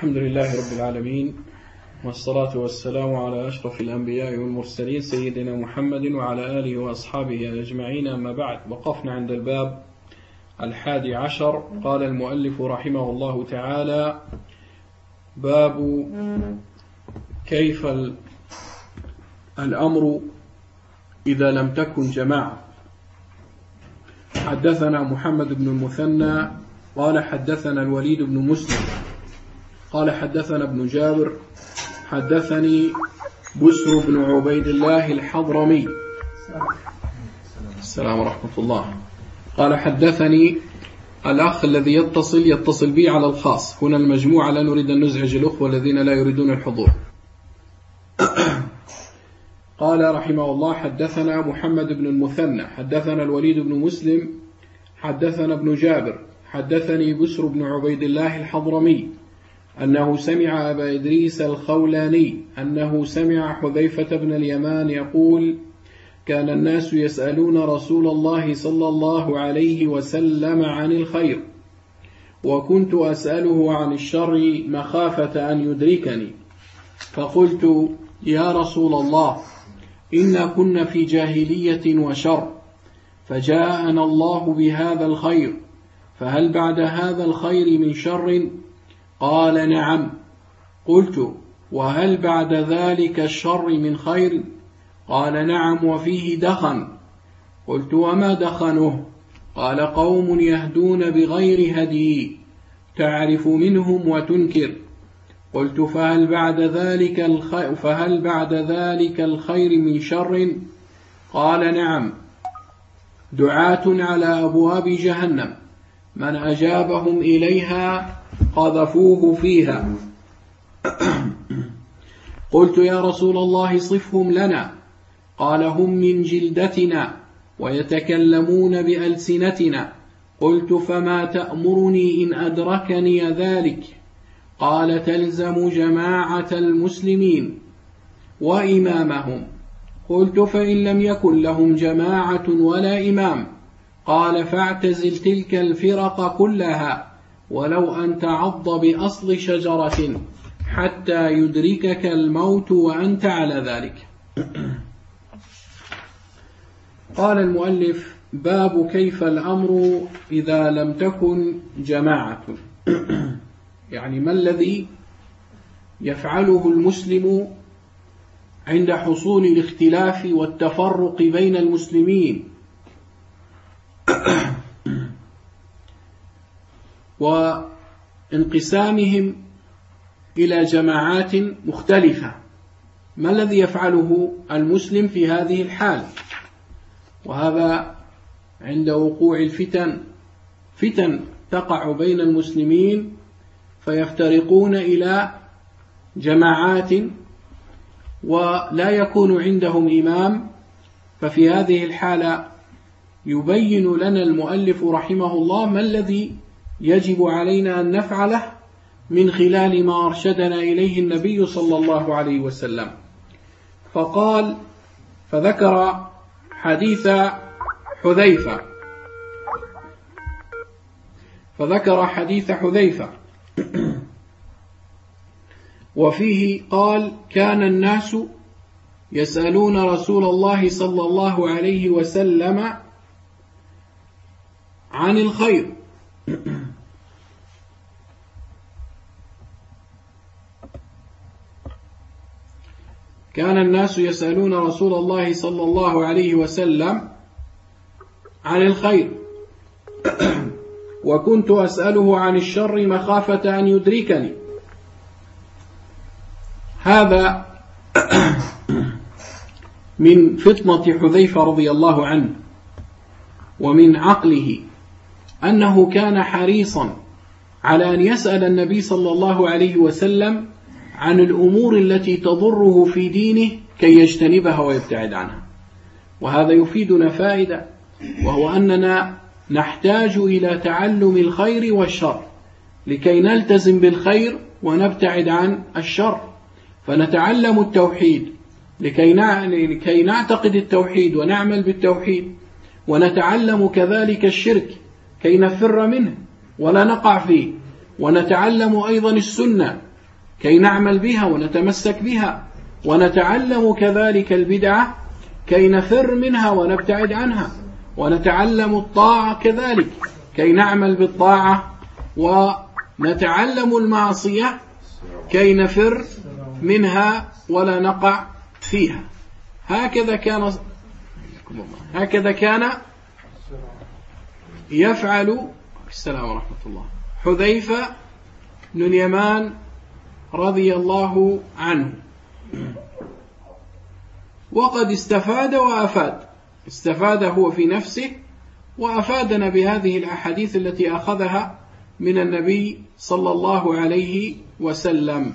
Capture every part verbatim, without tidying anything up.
الحمد لله رب العالمين، والصلاة والسلام على أشرف الأنبياء والمرسلين سيدنا محمد وعلى آله وأصحابه أجمعين. أما بعد، وقفنا عند الباب الحادي عشر. قال المؤلف رحمه الله تعالى: باب كيف الأمر إذا لم تكن جماعة. حدثنا محمد بن المثنى قال حدثنا الوليد بن مسلم قال حدثنا ابن جابر حدثني بسر بن عبيد الله الحضرمي السلام ورحمة الله قال حدثني الأخ الذي يتصل يتصل بي على الخاص. هنا المجموعة لا نريد أن نزعج الأخوة الذين لا يريدون الحضور. قال رحمه الله: حدثنا محمد بن المثنى حدثنا الوليد بن مسلم حدثنا ابن جابر حدثني بسر بن عبيد الله الحضرمي أنه سمع أبا إدريس الخولاني أنه سمع حذيفة بن اليمان يقول: كان الناس يسألون رسول الله صلى الله عليه وسلم عن الخير، وكنت أسأله عن الشر مخافة أن يدركني، فقلت: يا رسول الله، إنا كنا في جاهلية وشر، فجاءنا الله بهذا الخير، فهل بعد هذا الخير من شر؟ قال: نعم. قلت: وهل بعد ذلك الشر من خير؟ قال: نعم، وفيه دخن. قلت: وما دخنه؟ قال: قوم يهدون بغير هدي، تعرف منهم وتنكر. قلت: فهل بعد ذلك الخير, فهل بعد ذلك الخير من شر؟ قال: نعم، دعاة على أبواب جهنم، من أجابهم إليها قذفوه فيها. قلت: يا رسول الله، صفهم لنا. قال: هم من جلدتنا ويتكلمون بألسنتنا. قلت: فما تأمرني إن أدركني ذلك؟ قال: تلزم جماعة المسلمين وإمامهم. قلت: فإن لم يكن لهم جماعة ولا إمام؟ قال: فاعتزل تلك الفرق كلها، ولو أن تعض بأصل شجرة حتى يدركك الموت وأنت على ذلك. قال المؤلف: باب كيف الأمر إذا لم تكن جماعة. يعني ما الذي يفعله المسلم عند حصول الاختلاف والتفرق بين المسلمين وانقسامهم إلى جماعات مختلفة. ما الذي يفعله المسلم في هذه الحال؟ وهذا عند وقوع الفتن فتن تقع بين المسلمين فيفترقون إلى جماعات ولا يكون عندهم إمام. ففي هذه الحالة يبين لنا المؤلف رحمه الله ما الذي يجب علينا أن نفعله من خلال ما أرشدنا إليه النبي صلى الله عليه وسلم. فقال: فذكر حديث حذيفة فذكر حديث حذيفة وفيه قال: كان الناس يسألون رسول الله صلى الله عليه وسلم عن الخير، كان الناس يسألون رسول الله صلى الله عليه وسلم عن الخير، وكنت أسأله عن الشر مخافة أن يدركني. هذا من فطنة حذيفة رضي الله عنه ومن عقله أنه كان حريصا على أن يسأل النبي صلى الله عليه وسلم عن الأمور التي تضره في دينه كي يجتنبها ويبتعد عنها. وهذا يفيدنا فائدة، وهو أننا نحتاج إلى تعلم الخير والشر لكي نلتزم بالخير ونبتعد عن الشر. فنتعلم التوحيد لكي نعتقد التوحيد ونعمل بالتوحيد، ونتعلم كذلك الشرك كي نفر منه ولا نقع فيه، ونتعلم أيضا السنة كي نعمل بها ونتمسك بها، ونتعلم كذلك البدعة كي نفر منها ونبتعد عنها، ونتعلم الطاعة كذلك كي نعمل بالطاعة، ونتعلم المعصية كي نفر منها ولا نقع فيها. هكذا كان هكذا كان يفعل السلام ورحمة الله حذيفة بن اليمان رضي الله عنه. وقد استفاد وأفاد، استفاد هو في نفسه، وأفادنا بهذه الأحاديث التي أخذها من النبي صلى الله عليه وسلم.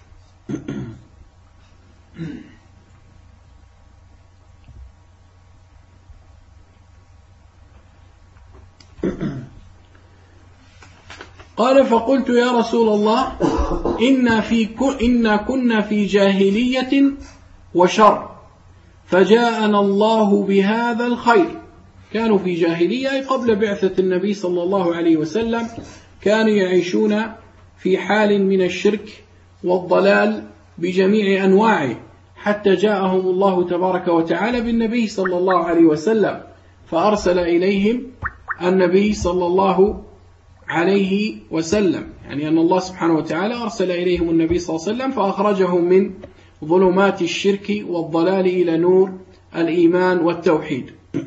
قال: فقلت يا رسول الله إنا, في إنا كنا في جاهلية وشر، فجاءنا الله بهذا الخير. كانوا في جاهلية قبل بعثة النبي صلى الله عليه وسلم، كانوا يعيشون في حال من الشرك والضلال بجميع أنواعه، حتى جاءهم الله تبارك وتعالى بالنبي صلى الله عليه وسلم، فأرسل إليهم النبي صلى الله عليه وسلم، يعني أن الله سبحانه وتعالى أرسل إليهم النبي صلى الله عليه وسلم فأخرجهم من ظلمات الشرك والضلال إلى نور الإيمان والتوحيد.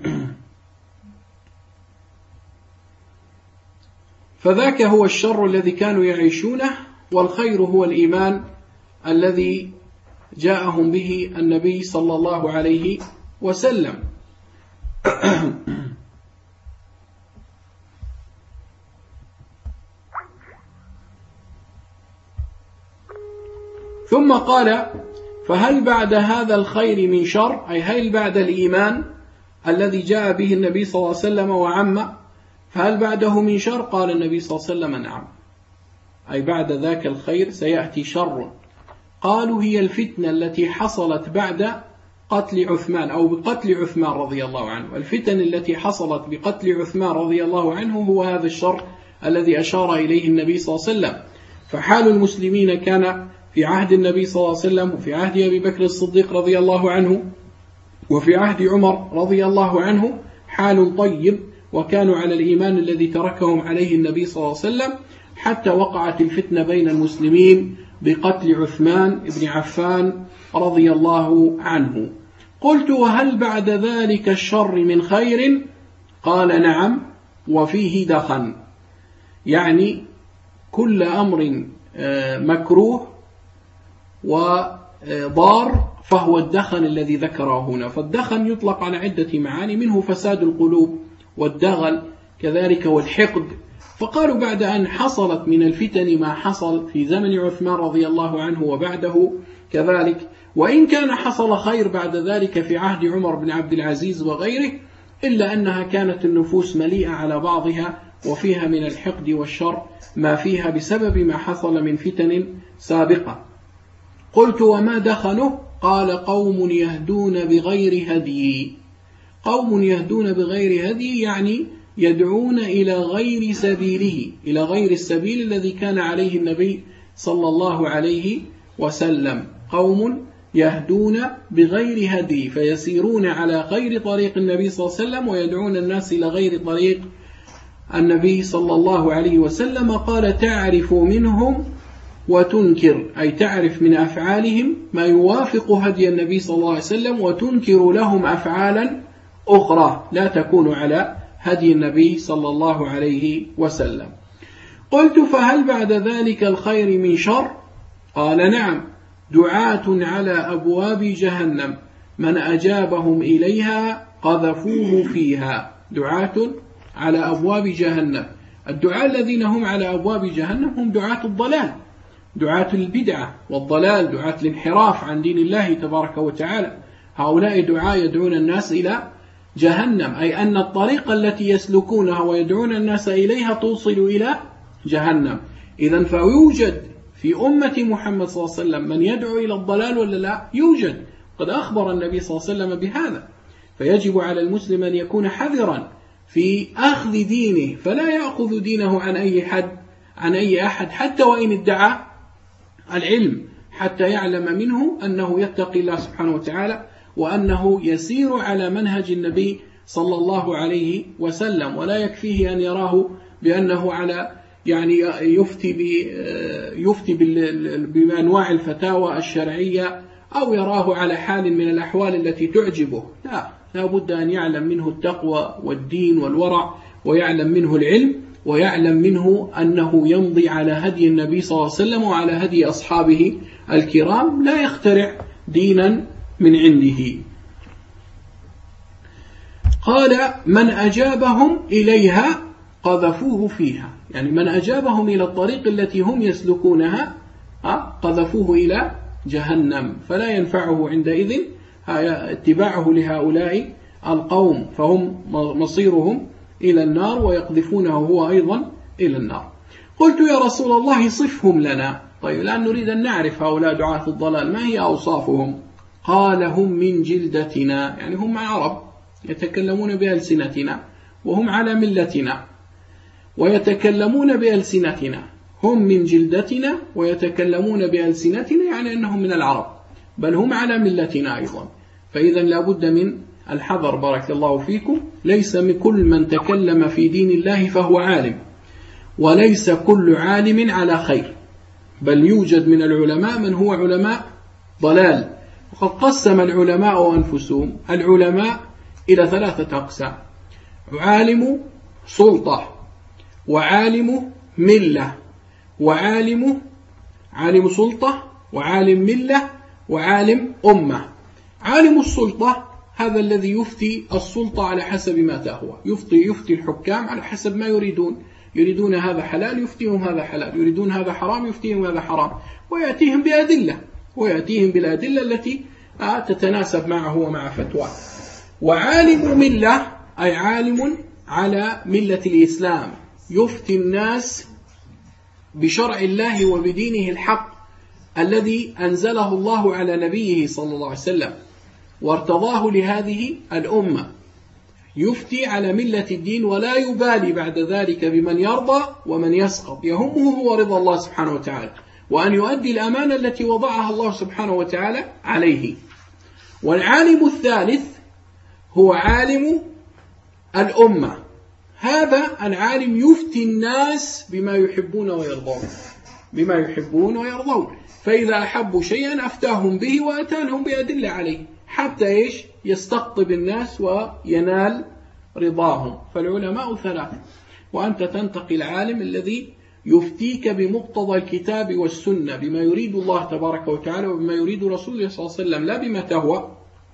فذاك هو الشر الذي كانوا يعيشونه، والخير هو الإيمان الذي جاءهم به النبي صلى الله عليه وسلم. ثم قال: فهل بعد هذا الخير من شر؟ أي هل بعد الإيمان الذي جاء به النبي صلى الله عليه وسلم وعم، فهل بعده من شر؟ قال النبي صلى الله عليه وسلم: نعم، أي بعد ذاك الخير سيأتي شر. قالوا: هي الفتنة التي حصلت بعد قتل عثمان، أو بقتل عثمان رضي الله عنه. الفتن التي حصلت بقتل عثمان رضي الله عنه هو هذا الشر الذي أشار إليه النبي صلى الله عليه وسلم. فحال المسلمين كان في عهد النبي صلى الله عليه وسلم، وفي عهد أبي بكر الصديق رضي الله عنه، وفي عهد عمر رضي الله عنه حال طيب، وكانوا على الإيمان الذي تركهم عليه النبي صلى الله عليه وسلم، حتى وقعت الفتنة بين المسلمين بقتل عثمان بن عفان رضي الله عنه. قلت: وهل بعد ذلك الشر من خير؟ قال: نعم، وفيه دخن، يعني كل أمر مكروه وضار فهو الدخن الذي ذكره هنا. فالدخن يطلق على عدة معاني، منه فساد القلوب والدغل كذلك والحقد. فقالوا بعد أن حصلت من الفتن ما حصل في زمن عثمان رضي الله عنه وبعده كذلك، وإن كان حصل خير بعد ذلك في عهد عمر بن عبد العزيز وغيره، إلا أنها كانت النفوس مليئة على بعضها، وفيها من الحقد والشر ما فيها بسبب ما حصل من فتن سابقة. قلت: وما دخنه؟ قال: قوم يهدون بغير هدي. قوم يهدون بغير هدي يعني يدعون إلى غير سبيله، إلى غير السبيل الذي كان عليه النبي صلى الله عليه وسلم. قوم يهدون بغير هدي، فيسيرون على غير طريق النبي صلى الله عليه وسلم، ويدعون الناس إلى غير طريق النبي صلى الله عليه وسلم. قال: تعرف منهم وتنكر، أي تعرف من أفعالهم ما يوافق هدي النبي صلى الله عليه وسلم، وتنكر لهم أفعالا أخرى لا تكون على هدي النبي صلى الله عليه وسلم. قلت: فهل بعد ذلك الخير من شر؟ قال: نعم، دعاة على أبواب جهنم من أجابهم إليها قذفوه فيها. دعاة على أبواب جهنم، الدعاة الذين هم على أبواب جهنم هم دعاة الضلال، دعاة البدعة والضلال، دعاة الانحراف عن دين الله تبارك وتعالى. هؤلاء دعاة يدعون الناس إلى جهنم، أي أن الطريقة التي يسلكونها ويدعون الناس إليها توصل إلى جهنم. إذن فيوجد في أمة محمد صلى الله عليه وسلم من يدعو إلى الضلال ولا لا؟ يوجد، قد أخبر النبي صلى الله عليه وسلم بهذا. فيجب على المسلم أن يكون حذرا في أخذ دينه، فلا يأخذ دينه عن أي حد عن أي أحد حتى وإن ادعى العلم حتى يعلم منه أنه يتقي الله سبحانه وتعالى وأنه يسير على منهج النبي صلى الله عليه وسلم، ولا يكفيه أن يراه بأنه على يعني يفتي يفتي بأنواع الفتاوى الشرعية أو يراه على حال من الأحوال التي تعجبه. لا، لا بد أن يعلم منه التقوى والدين والورع، ويعلم منه العلم، ويعلم منه أنه يمضي على هدي النبي صلى الله عليه وسلم وعلى هدي أصحابه الكرام، لا يخترع دينا من عنده. قال: من أجابهم إليها قذفوه فيها، يعني من أجابهم إلى الطريق التي هم يسلكونها قذفوه إلى جهنم، فلا ينفعه عندئذ اتباعه لهؤلاء القوم، فهم مصيرهم إلى النار ويقذفونه هو أيضا إلى النار. قلت: يا رسول الله صفهم لنا. طيب، الآن نريد أن نعرف هؤلاء دعاة الضلال ما هي أوصافهم. قال: هم من جلدتنا، يعني هم عرب يتكلمون بألسنتنا وهم على ملتنا ويتكلمون بألسنتنا، هم من جلدتنا ويتكلمون بألسنتنا، يعني أنهم من العرب، بل هم على ملتنا أيضا. فإذا لا بد من الحذر، بارك الله فيكم. ليس من كل من تكلم في دين الله فهو عالم، وليس كل عالم على خير، بل يوجد من العلماء من هو علماء ضلال. وقد قسم العلماء أنفسهم العلماء إلى ثلاثة أقسام: عالم سلطة، وعالم ملة، وعالم عالم سلطة، وعالم ملة، وعالم أمة. عالم السلطة هذا الذي يفتي السلطة على حسب ما تهوى، يفتي يفتي الحكام على حسب ما يريدون، يريدون هذا حلال يفتيهم هذا حلال، يريدون هذا حرام يفتيهم هذا حرام، ويأتيهم بأدلة ويأتيهم بالأدلة التي تتناسب معه ومع فتواه. وعالم ملة أي عالم على ملة الإسلام، يفتي الناس بشرع الله وبدينه الحق الذي أنزله الله على نبيه صلى الله عليه وسلم وارتضاه لهذه الأمة، يفتي على ملة الدين ولا يبالي بعد ذلك بمن يرضى ومن يسقط، يهمه هو رضا الله سبحانه وتعالى وأن يؤدي الأمانة التي وضعها الله سبحانه وتعالى عليه. والعالم الثالث هو عالم الأمة، هذا العالم يفتي الناس بما يحبون ويرضون، بما يحبون ويرضون، فإذا أحبوا شيئا أفتاهم به وأتانهم بأدلة عليه حتى إيش يستقطب الناس وينال رضاهم. فالعلماء ثلاثة، وأنت تنتقي العالم الذي يفتيك بمقتضى الكتاب والسنة، بما يريد الله تبارك وتعالى وبما يريد رسوله صلى الله عليه وسلم، لا بما تهوى.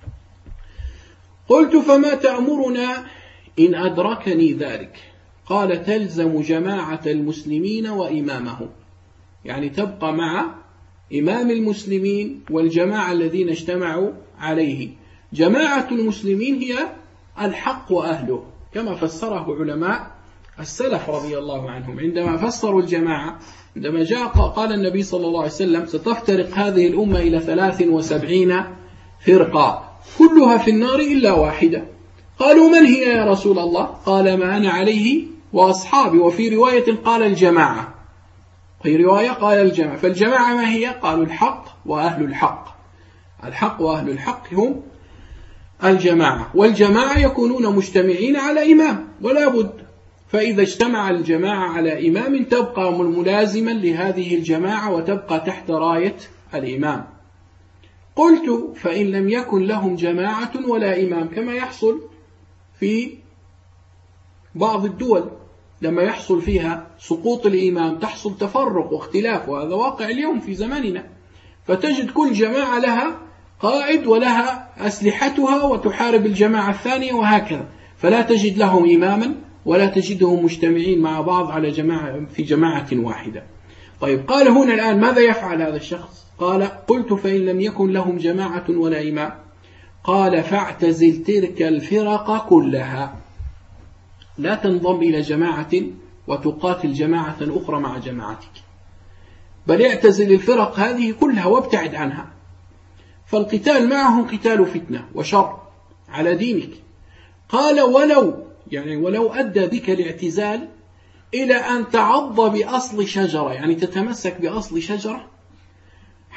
قلت: فما تأمرنا إن أدركني ذلك؟ قال: تلزم جماعة المسلمين وإمامهم، يعني تبقى مع إمام المسلمين والجماعة الذين اجتمعوا عليه. جماعة المسلمين هي الحق وأهله، كما فسره علماء السلف رضي الله عنهم عندما فسروا الجماعة. عندما جاء قال النبي صلى الله عليه وسلم: ستفترق هذه الأمة إلى ثلاث وسبعين فرقة كلها في النار إلا واحدة. قالوا: من هي يا رسول الله؟ قال: ما أنا عليه وأصحابي. وفي رواية قال الجماعة، في رواية قال الجماعة. فالجماعة ما هي؟ قالوا: الحق وأهل الحق. الحق وأهل الحق هم الجماعة، والجماعة يكونون مجتمعين على إمام ولا بد، فإذا اجتمع الجماعة على إمام تبقى ملازما لهذه الجماعة وتبقى تحت راية الإمام. قلت: فإن لم يكن لهم جماعة ولا إمام، كما يحصل في بعض الدول لما يحصل فيها سقوط الإمام تحصل تفرق واختلاف، وهذا واقع اليوم في زماننا، فتجد كل جماعة لها قائد ولها أسلحتها وتحارب الجماعة الثانية وهكذا، فلا تجد لهم إماما ولا تجدهم مجتمعين مع بعض على جماعة في جماعة واحدة. طيب، قال هنا الآن ماذا يفعل هذا الشخص؟ قال: قلت: فإن لم يكن لهم جماعة ولا إمام. قال: فاعتزل تلك الفرق كلها، لا تنضم إلى جماعة وتقاتل جماعة أخرى مع جماعتك، بل اعتزل الفرق هذه كلها وابتعد عنها، فالقتال معهم قتال فتنة وشر على دينك. قال: ولو يعني ولو أدى بك الاعتزال إلى أن تعض بأصل شجرة، يعني تتمسك بأصل شجرة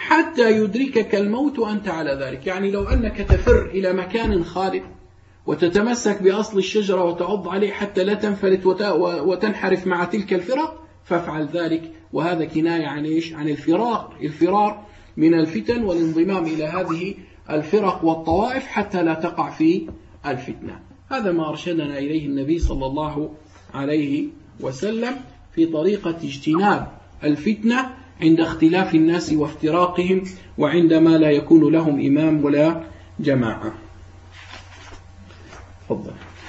حتى يدركك الموت وأنت على ذلك. يعني لو أنك تفر إلى مكان خالد وتتمسك بأصل الشجرة وتعض عليه حتى لا تنفلت وتنحرف مع تلك الفرق فافعل ذلك. وهذا كناية عن إيش؟ عن الفرار الفرار من الفتن والانضمام إلى هذه الفرق والطوائف حتى لا تقع في الفتنة. هذا ما أرشدنا إليه النبي صلى الله عليه وسلم في طريقة اجتناب الفتنة عند اختلاف الناس وافتراقهم وعندما لا يكون لهم إمام ولا جماعة. تفضل.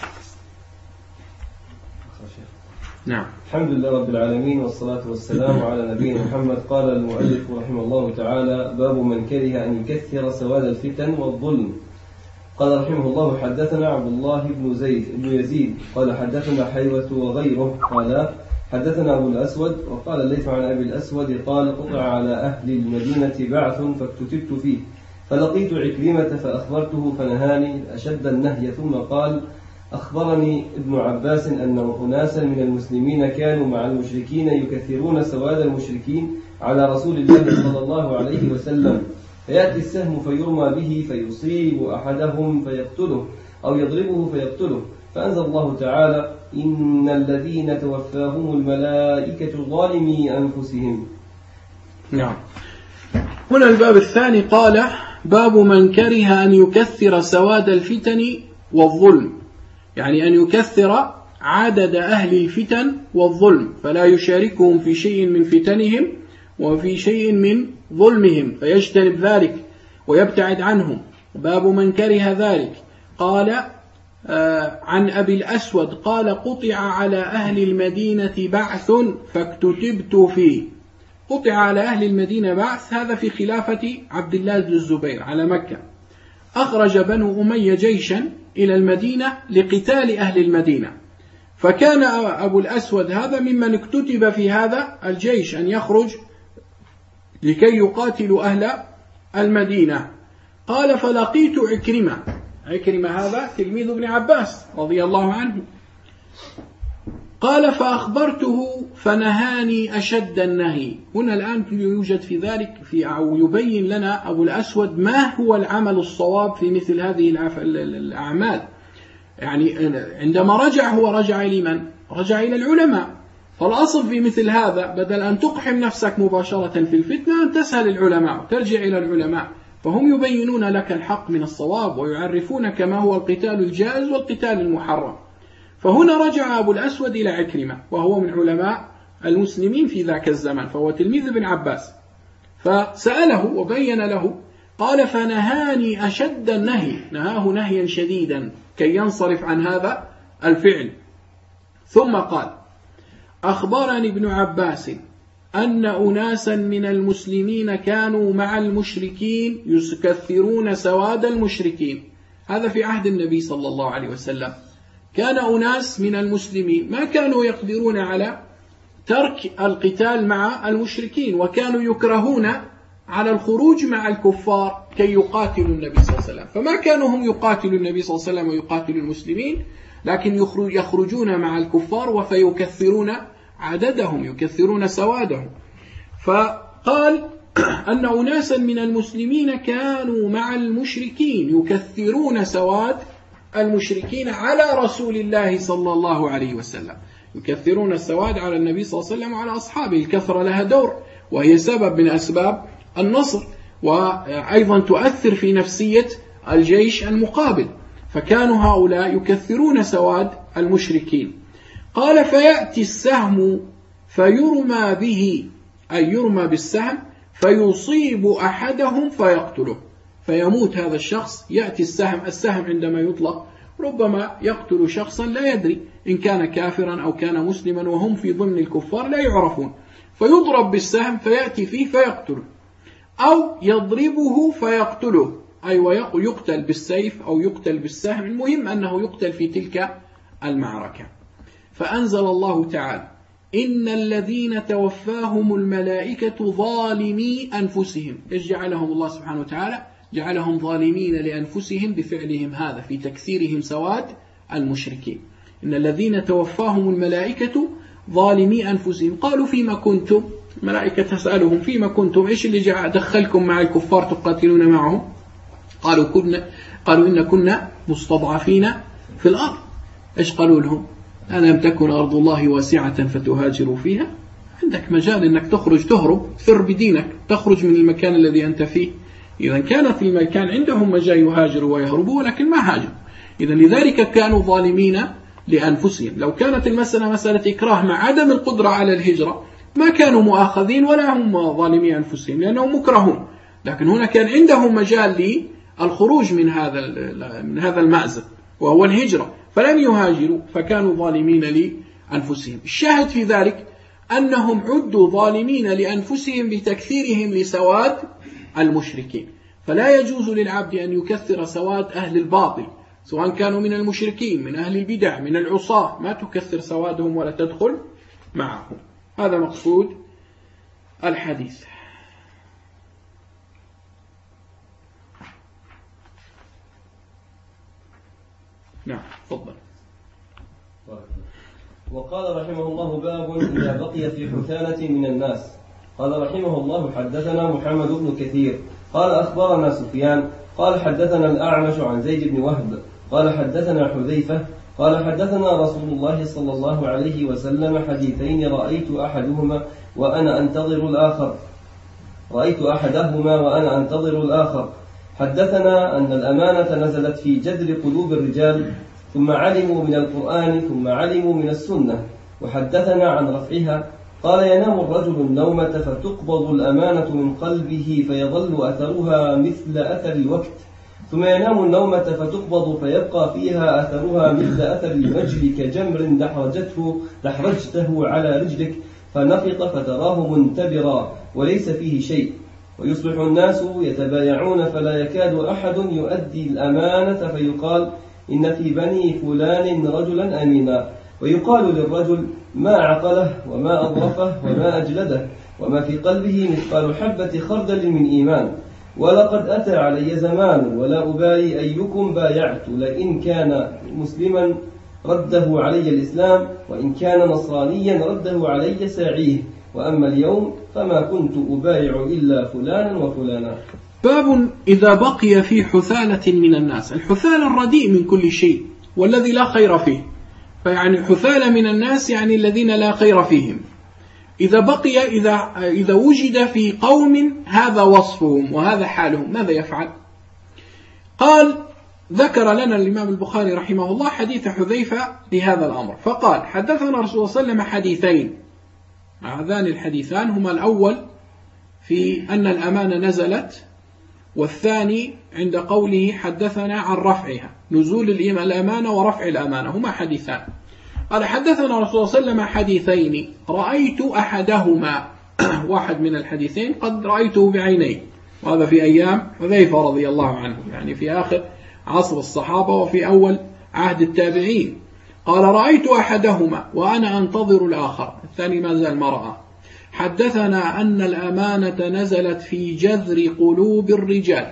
نعم. الحمد لله رب العالمين والصلاة والسلام على نبينا محمد. قال المؤلف رحمه الله تعالى: باب من كره أن يكثر سواد الفتن والظلم. قال رحمه الله: حدثنا عبد الله بن زيد بن يزيد قال حدثنا حيوة وغيره قال حدثنا أبو الأسود وقال الليث عن أبي الأسود قال: قطع على أهل المدينة بعث فاكتتبت فيه فلقيت عكرمة فأخبرته فنهاني أشد النهي. ثم قال: أخبرني ابن عباس أن أناسا من المسلمين كانوا مع المشركين يكثرون سواد المشركين على رسول الله صلى الله عليه وسلم، فيأتي السهم فيرمى به فيصيب أحدهم فيقتله أو يضربه فيقتله، فأنزل الله تعالى: إن الذين توفاهم الملائكة ظالمي أنفسهم. نعم. هنا الباب الثاني قال: باب من كره أن يكثر سواد الفتن والظلم، يعني أن يكثر عدد أهل الفتن والظلم فلا يشاركهم في شيء من فتنهم وفي شيء من ظلمهم فيجتنب ذلك ويبتعد عنهم. باب من كره ذلك. قال آه عن أبي الأسود قال: قطع على أهل المدينة بعث فاكتتبت فيه. قطع على أهل المدينة بعث، هذا في خلافة عبد الله بن الزبير على مكة. أخرج بنو أمية جيشا إلى المدينة لقتال أهل المدينة، فكان أبو الأسود هذا ممن اكتتب في هذا الجيش أن يخرج لكي يقاتلوا أهل المدينة. قال: فلقيت عكرمة. عكرمة هذا تلميذ ابن عباس رضي الله عنه. قال: فأخبرته فنهاني أشد النهي. هنا الآن يوجد في ذلك في أو يبين لنا أبو الأسود ما هو العمل الصواب في مثل هذه الأعمال. يعني عندما رجع هو رجع لمن؟ رجع إلى العلماء. فالأصل في مثل هذا بدل أن تقحم نفسك مباشرة في الفتنة أن تسأل العلماء وترجع إلى العلماء، فهم يبينون لك الحق من الصواب ويعرفونك ما هو القتال الجائز والقتال المحرم. فهنا رجع أبو الأسود إلى عكرمة وهو من علماء المسلمين في ذاك الزمن، فهو تلميذ ابن عباس، فسأله وبين له. قال: فنهاني أشد النهي، نهاه نهيا شديدا كي ينصرف عن هذا الفعل. ثم قال: أخبرني ابن عباس أن أناسا من المسلمين كانوا مع المشركين يكثرون سواد المشركين. هذا في عهد النبي صلى الله عليه وسلم. كان أناس من المسلمين ما كانوا يقدرون على ترك القتال مع المشركين، وكانوا يكرهون على الخروج مع الكفار كي يقاتلوا النبي صلى الله عليه وسلم، فما كانوا هم يقاتلوا النبي صلى الله عليه وسلم ويقاتلوا المسلمين، لكن يخرجون مع الكفار وفيكثرون عددهم، يكثرون سوادهم. فقال أن أناسا من المسلمين كانوا مع المشركين يكثرون سواد المشركين على رسول الله صلى الله عليه وسلم، يكثرون السواد على النبي صلى الله عليه وسلم وعلى أصحابه. الكثرة لها دور وهي سبب من أسباب النصر، وأيضا تؤثر في نفسية الجيش المقابل. فكانوا هؤلاء يكثرون سواد المشركين. قال: فيأتي السهم فيرمى به، أي يرمى بالسهم فيصيب أحدهم فيقتله، فيموت هذا الشخص. يأتي السهم، السهم عندما يطلق ربما يقتل شخصا لا يدري إن كان كافرا أو كان مسلما، وهم في ضمن الكفار لا يعرفون، فيضرب بالسهم فيأتي فيه فيقتله، أو يضربه فيقتله، أي ويقتل بالسيف أو يقتل بالسهم، المهم أنه يقتل في تلك المعركة. فأنزل الله تعالى: إن الذين توفاهم الملائكة ظالمي أنفسهم. إيش جعلهم الله سبحانه وتعالى؟ جعلهم ظالمين لأنفسهم بفعلهم هذا في تكثيرهم سواد المشركين. إن الذين توفاهم الملائكة ظالمي أنفسهم. قالوا: فيما كنتم؟ الملائكة تسألهم فيما كنتم، إيش اللي جاء دخلكم مع الكفار تقاتلون معهم؟ قالوا كنا قالوا إن كنا مستضعفين في الأرض. إيش قالوا لهم؟ ألم تكن أرض الله واسعة فتهاجروا فيها؟ عندك مجال أنك تخرج تهرب تفر بدينك، تخرج من المكان الذي أنت فيه. إذا كان في المكان عندهم مجال يهاجروا ويهربوا ولكن ما هاجروا. إذا لذلك كانوا ظالمين لأنفسهم. لو كانت المسألة مسألة إكراه مع عدم القدرة على الهجرة ما كانوا مؤاخذين ولا هم ظالمين أنفسهم لأنهم مكرهون، لكن هنا كان عندهم مجال للخروج من هذا من هذا المأزق وهو الهجرة، فلم يهاجروا فكانوا ظالمين لأنفسهم. الشاهد في ذلك أنهم عدوا ظالمين لأنفسهم بتكثيرهم لسواد المشركين. فلا يجوز للعبد أن يكثر سواد أهل الباطل سواء كانوا من المشركين من أهل البدع من العصاة، ما تكثر سوادهم ولا تدخل معهم. هذا مقصود الحديث. نعم تفضل. وقال رحمه الله باب إذا بقي في حثالة من الناس. قال رحمه الله حدثنا محمد بن كثير قال أخبرنا سفيان قال حدثنا الأعمش عن زيد بن وهب قال حدثنا حذيفة قال حدثنا رسول الله صلى الله عليه وسلم حديثين رأيت أحدهما وأنا أنتظر الآخر رأيت أحدهما وأنا أنتظر الآخر. حدثنا أن الأمانة نزلت في جذر قلوب الرجال ثم علموا من القرآن ثم علموا من السنة. وحدثنا عن رفعها قال ينام الرجل النومة فتقبض الأمانة من قلبه فيظل أثرها مثل أثر الوقت، ثم ينام النومة فتقبض فيبقى فيها أثرها مثل أثر المجل كجمر دحرجته دحرجته على رجلك فنفط فتراه منتبرا وليس فيه شيء. ويصبح الناس يتبايعون فلا يكاد أحد يؤدي الأمانة فيقال إن في بني فلان رجلا أمينا، ويقال للرجل ما عقله وما أظرفه وما أجلده وما في قلبه مثقال حبة خردل من إيمان. ولقد أتى علي زمان ولا أبالي أيكم بايعت، لئن كان مسلما رده علي الإسلام وإن كان نصرانيا رده علي ساعيه، وأما اليوم فما كنت أبايع إلا فلانا وفلانا. باب إذا بقي في حثالة من الناس. الحثالة الرديء من كل شيء والذي لا خير فيه، فيعني حثالة من الناس يعني الذين لا خير فيهم. إذا بقي إذا, إذا وجد في قوم هذا وصفهم وهذا حالهم ماذا يفعل؟ قال ذكر لنا الإمام البخاري رحمه الله حديث حذيفة لهذا الأمر، فقال حدثنا رسول الله صلى الله عليه وسلم حديثين. هذان الحديثان هما الأول في أن الأمانة نزلت، والثاني عند قوله حدثنا عن رفعها، نزول الأمانة ورفع الأمانة، هما حديثان. قال حدثنا رسول الله صلى الله عليه وسلم حديثين رأيت أحدهما واحد من الحديثين قد رأيته بعيني، وهذا في أيام حذيفة رضي الله عنه، يعني في آخر عصر الصحابة وفي أول عهد التابعين. قال رأيت أحدهما وأنا أنتظر الآخر، الثاني ما زال مرأة. حدثنا أن الأمانة نزلت في جذر قلوب الرجال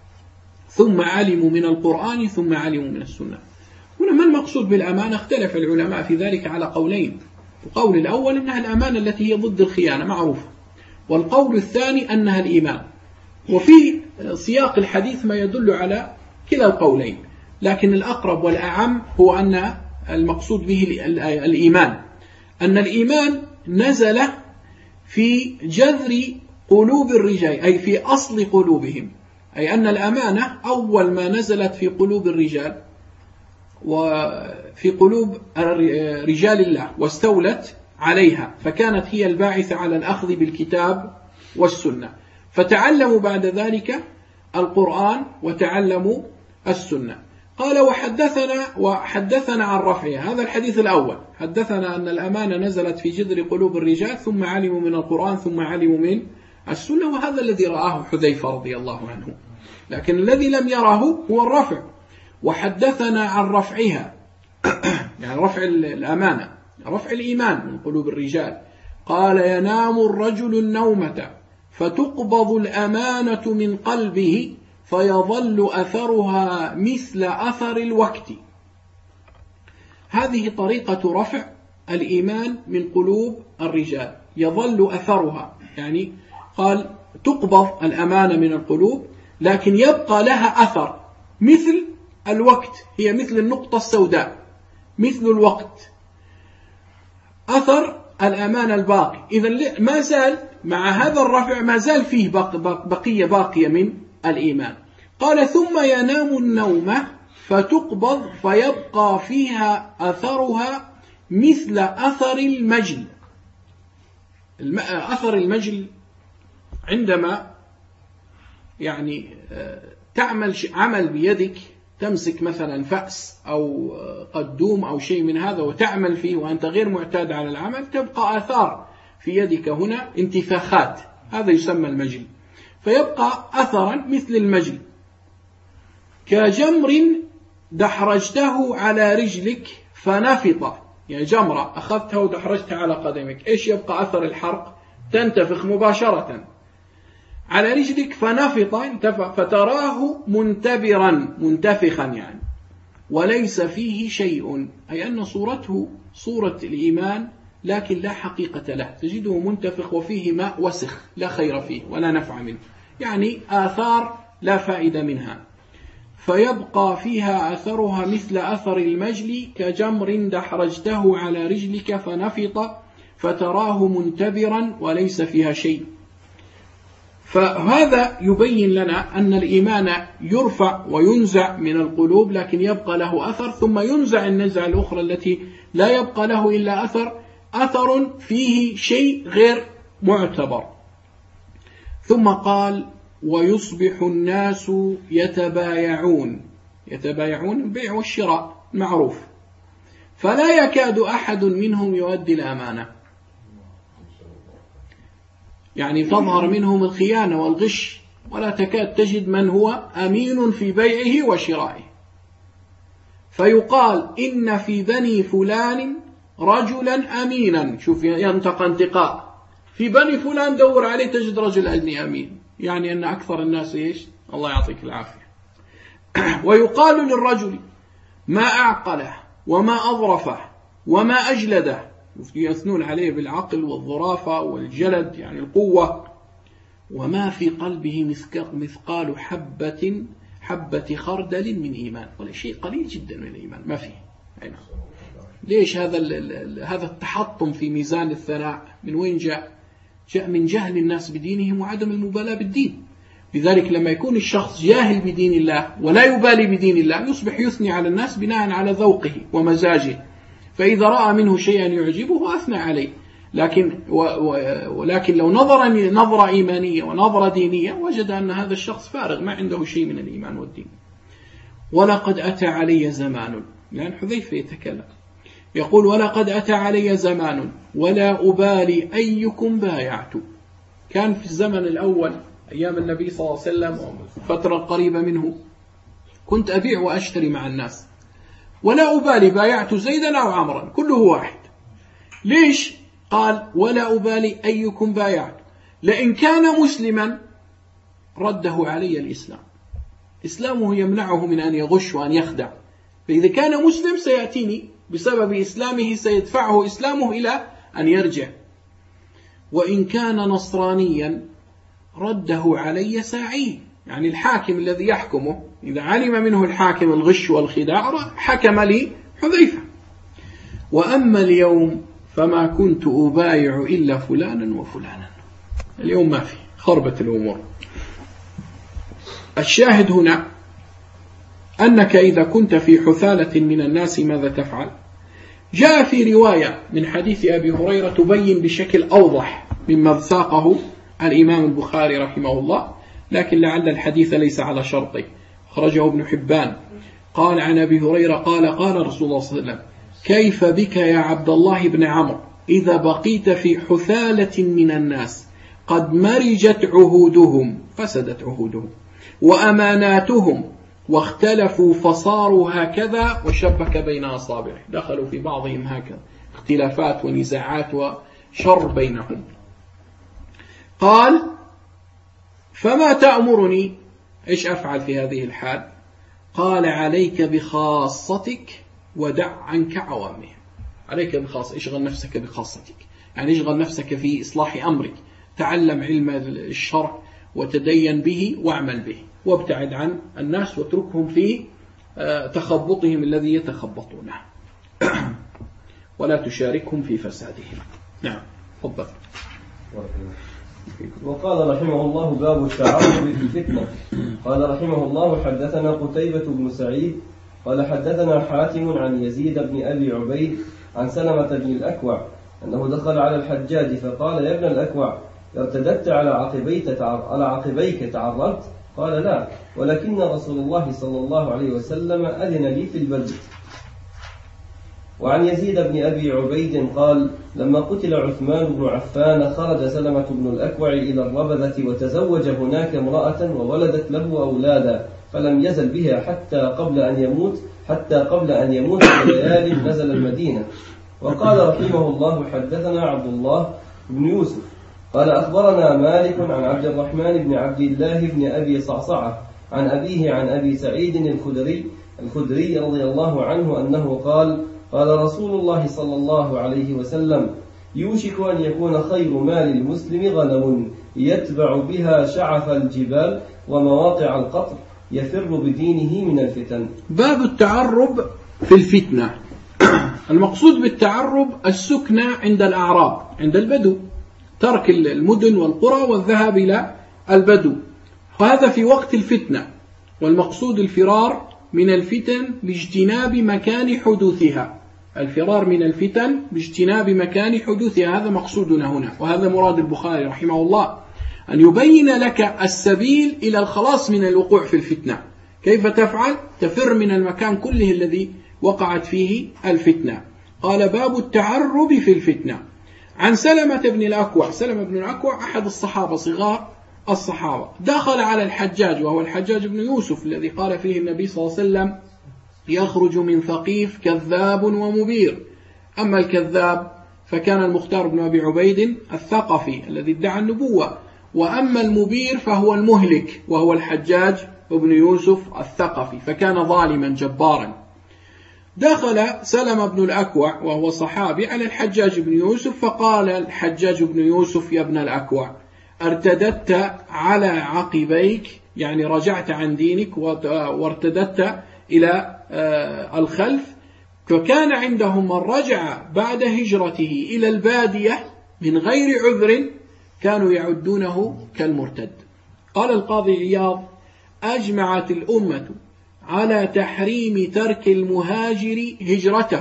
ثم علموا من القرآن ثم علموا من السنة. هنا ما المقصود بالأمانة؟ اختلف العلماء في ذلك على قولين. القول الأول أنها الأمانة التي هي ضد الخيانة معروفة، والقول الثاني أنها الإيمان. وفي سياق الحديث ما يدل على كلا القولين، لكن الأقرب والأعم هو أن المقصود به الإيمان، أن الإيمان نزل في جذر قلوب الرجال أي في أصل قلوبهم، أي أن الأمانة أول ما نزلت في قلوب الرجال وفي قلوب رجال الله واستولت عليها، فكانت هي الباعثة على الأخذ بالكتاب والسنة، فتعلموا بعد ذلك القرآن وتعلموا السنة. قال وحدثنا وحدثنا عن رفعها، هذا الحديث الأول، حدثنا أن الأمانة نزلت في جذر قلوب الرجال ثم علموا من القرآن ثم علموا من السنة، وهذا الذي رآه حذيفة رضي الله عنه. لكن الذي لم يراه هو الرفع. وحدثنا عن رفعها يعني رفع الأمانة، رفع الإيمان من قلوب الرجال. قال ينام الرجل النومة فتقبض الأمانة من قلبه فيظل أثرها مثل أثر الوقت. هذه طريقة رفع الإيمان من قلوب الرجال، يظل أثرها، يعني قال تقبض الأمانة من القلوب لكن يبقى لها أثر مثل الوقت، هي مثل النقطة السوداء، مثل الوقت، أثر الأمانة الباقي. إذن ما زال مع هذا الرفع ما زال فيه بقية باقية من الإيمان. قال ثم ينام النومة فتقبض فيبقى فيها أثرها مثل أثر المجل. أثر المجل عندما يعني تعمل عمل بيدك، تمسك مثلا فأس أو قدوم أو شيء من هذا وتعمل فيه وأنت غير معتاد على العمل، تبقى آثار في يدك هنا انتفاخات، هذا يسمى المجل، فيبقى أثرا مثل المجل. كجمر دحرجته على رجلك فنفط، يعني جمرة أخذتها ودحرجتها على قدمك، إيش يبقى أثر الحرق؟ تنتفخ مباشرة على رجلك فنفط انتفخ، فتراه منتبرا منتفخا يعني وليس فيه شيء، أي أن صورته صورة الإيمان لكن لا حقيقة له، تجده منتفخ وفيه ماء وسخ لا خير فيه ولا نفع منه، يعني آثار لا فائدة منها. فيبقى فيها أثرها مثل أثر المجل كجمر دحرجته على رجلك فنفط فتراه منتبرا وليس فيها شيء. فهذا يبين لنا أن الإيمان يرفع وينزع من القلوب لكن يبقى له أثر، ثم ينزع النزعة الأخرى التي لا يبقى له إلا أثر، أثر فيه شيء غير معتبر. ثم قال ويصبح الناس يتبايعون، يتبايعون البيع والشراء معروف، فلا يكاد أحد منهم يؤدي الأمانة، يعني تظهر منهم الخيانة والغش، ولا تكاد تجد من هو أمين في بيعه وشرائه. فيقال إن في بني فلان رجلا أمينا، شوف ينتقى انتقاء، في بني فلان دور عليه تجد رجل أدني أمين، يعني أن أكثر الناس إيش؟ الله يعطيك العافية. ويقال للرجل ما أعقله وما أظرفه وما أجلده، يثنون عليه بالعقل والظرافة والجلد يعني القوة، وما في قلبه مثقال حبة حبة خردل من إيمان، ولا شيء قليل جدا من الإيمان ما فيه. أين. ليش هذا هذا التحطم في ميزان الثناء؟ من وين جاء؟ جاء من جهل الناس بدينهم وعدم المبالاة بالدين. لذلك لما يكون الشخص جاهل بدين الله ولا يبالي بدين الله يصبح يثني على الناس بناء على ذوقه ومزاجه، فإذا رأى منه شيئا يعجبه أثنى عليه، لكن ولكن لو نظر نظرة إيمانية ونظرة دينية وجد أن هذا الشخص فارغ ما عنده شيء من الإيمان والدين. ولقد أتى علي زمان، لأن حذيفة يتكلم يقول ولقد أتى علي زمان ولا أبالي أيكم بايعت. كان في الزمن الأول أيام النبي صلى الله عليه وسلم فترة قريبة منه كنت أبيع وأشتري مع الناس ولا أبالي بايعت زيدا أو عمرا كله واحد. ليش؟ قال ولا أبالي أيكم بايعت، لئن كان مسلما رده علي الإسلام، إسلامه يمنعه من أن يغش وأن يخدع، فإذا كان مسلم سيأتيني بسبب إسلامه سيدفعه إسلامه إلى أن يرجع، وإن كان نصرانيا رده علي ساعيه، يعني الحاكم الذي يحكمه إذا علم منه الحاكم الغش والخداع حكم لي حذيفة. وأما اليوم فما كنت أبايع إلا فلانا وفلانا، اليوم ما في، خربت الأمور. الشاهد هنا أنك إذا كنت في حثالة من الناس ماذا تفعل؟ جاء في رواية من حديث أبي هريرة تبين بشكل أوضح مما ساقه الإمام البخاري رحمه الله، لكن لعل الحديث ليس على شرطه، خرجه ابن حبان. قال عن أبي هريرة قال قال رسول الله صلى الله عليه وسلم كيف بك يا عبد الله بن عمرو إذا بقيت في حثالة من الناس قد مرجت عهودهم، فسدت عهودهم وأماناتهم واختلفوا فصاروا هكذا، وشبك بين أصابعه، دخلوا في بعضهم هكذا، اختلافات ونزاعات وشر بينهم. قال فما تأمرني، إيش أفعل في هذه الحال؟ قال عليك بخاصتك ودع عنك عوامها. عليك بخاصة، اشغل نفسك بخاصتك، يعني اشغل نفسك في إصلاح أمرك، تعلم علم الشرع وتدين به واعمل به، وابتعد عن الناس واتركهم في تخبطهم الذي يتخبطونه ولا تشاركهم في فسادهم. نعم تفضل. وقال رحمه الله: باب التعرض في الفتنة. قال رحمه الله: حدثنا قتيبة بن سعيد قال حدثنا حاتم عن يزيد بن أبي عبيد عن سلمة بن الأكوع أنه دخل على الحجاج فقال: يا ابن الأكوع، ارتدت على عقبيك على عقبيك تعرضت؟ قال: لا، ولكن رسول الله صلى الله عليه وسلم أذن لي في البلد. وعن يزيد بن أبي عبيد قال: لما قتل عثمان بن عفان خرج سلمة بن الأكوع إلى الربذة وتزوج هناك امرأة وولدت له أولادا، فلم يزل بها حتى قبل أن يموت حتى قبل أن يموت بليال نزل المدينة. وقال رحمه الله: حدثنا عبد الله بن يوسف قال أخبرنا مالك عن عبد الرحمن بن عبد الله بن أبي صعصعة عن أبيه عن أبي سعيد الخدري الخدري رضي الله عنه أنه قال: قال رسول الله صلى الله عليه وسلم: يوشك أن يكون خير مال المسلم غنم يتبع بها شعف الجبال ومواقع القطر يفر بدينه من الفتن. باب التعرب في الفتنة. المقصود بالتعرب السكنى عند الأعراب، عند البدو، ترك المدن والقرى والذهاب إلى البدو، وهذا في وقت الفتنة. والمقصود الفرار من الفتن باجتناب مكان حدوثها، الفرار من الفتن باجتناب مكان حدوثها، هذا مقصودنا هنا، وهذا مراد البخاري رحمه الله، أن يبين لك السبيل إلى الخلاص من الوقوع في الفتنة. كيف تفعل؟ تفر من المكان كله الذي وقعت فيه الفتنة. قال: باب التعرب في الفتنة. عن سلمة بن الأكوع، سلمة بن الأكوع أحد الصحابة صغار الصحابة، دخل على الحجاج، وهو الحجاج بن يوسف الذي قال فيه النبي صلى الله عليه وسلم: يخرج من ثقيف كذاب ومبير. أما الكذاب فكان المختار بن أبي عبيد الثقفي الذي ادعى النبوة، وأما المبير فهو المهلك وهو الحجاج بن يوسف الثقفي، فكان ظالما جبارا. دخل سلمة بن الأكوع وهو صحابي على الحجاج بن يوسف، فقال الحجاج بن يوسف: يا ابن الأكوع، ارتدت على عقبيك، يعني رجعت عن دينك وارتدت إلى الخلف. فكان عندهم من رجع بعد هجرته إلى البادية من غير عذر كانوا يعدونه كالمرتد. قال القاضي عياض: أجمعت الأمة على تحريم ترك المهاجر هجرته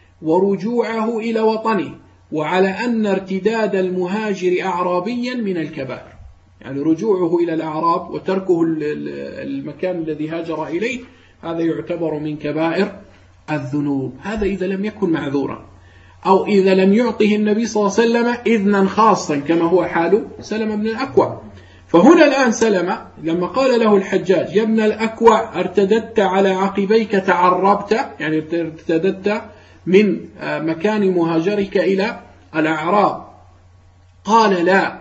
ورجوعه إلى وطنه، وعلى أن ارتداد المهاجر أعرابيا من الكبائر، يعني رجوعه إلى الأعراب وتركه المكان الذي هاجر إليه هذا يعتبر من كبائر الذنوب، هذا إذا لم يكن معذورا، أو إذا لم يعطه النبي صلى الله عليه وسلم إذنا خاصا كما هو حال سلمة بن الأكوع. فهنا الآن سلمة لما قال له الحجاج: يا ابن الأكوع، ارتدت على عقبيك تعربت، يعني ارتدت من مكان مهاجرك إلى الأعراب، قال: لا،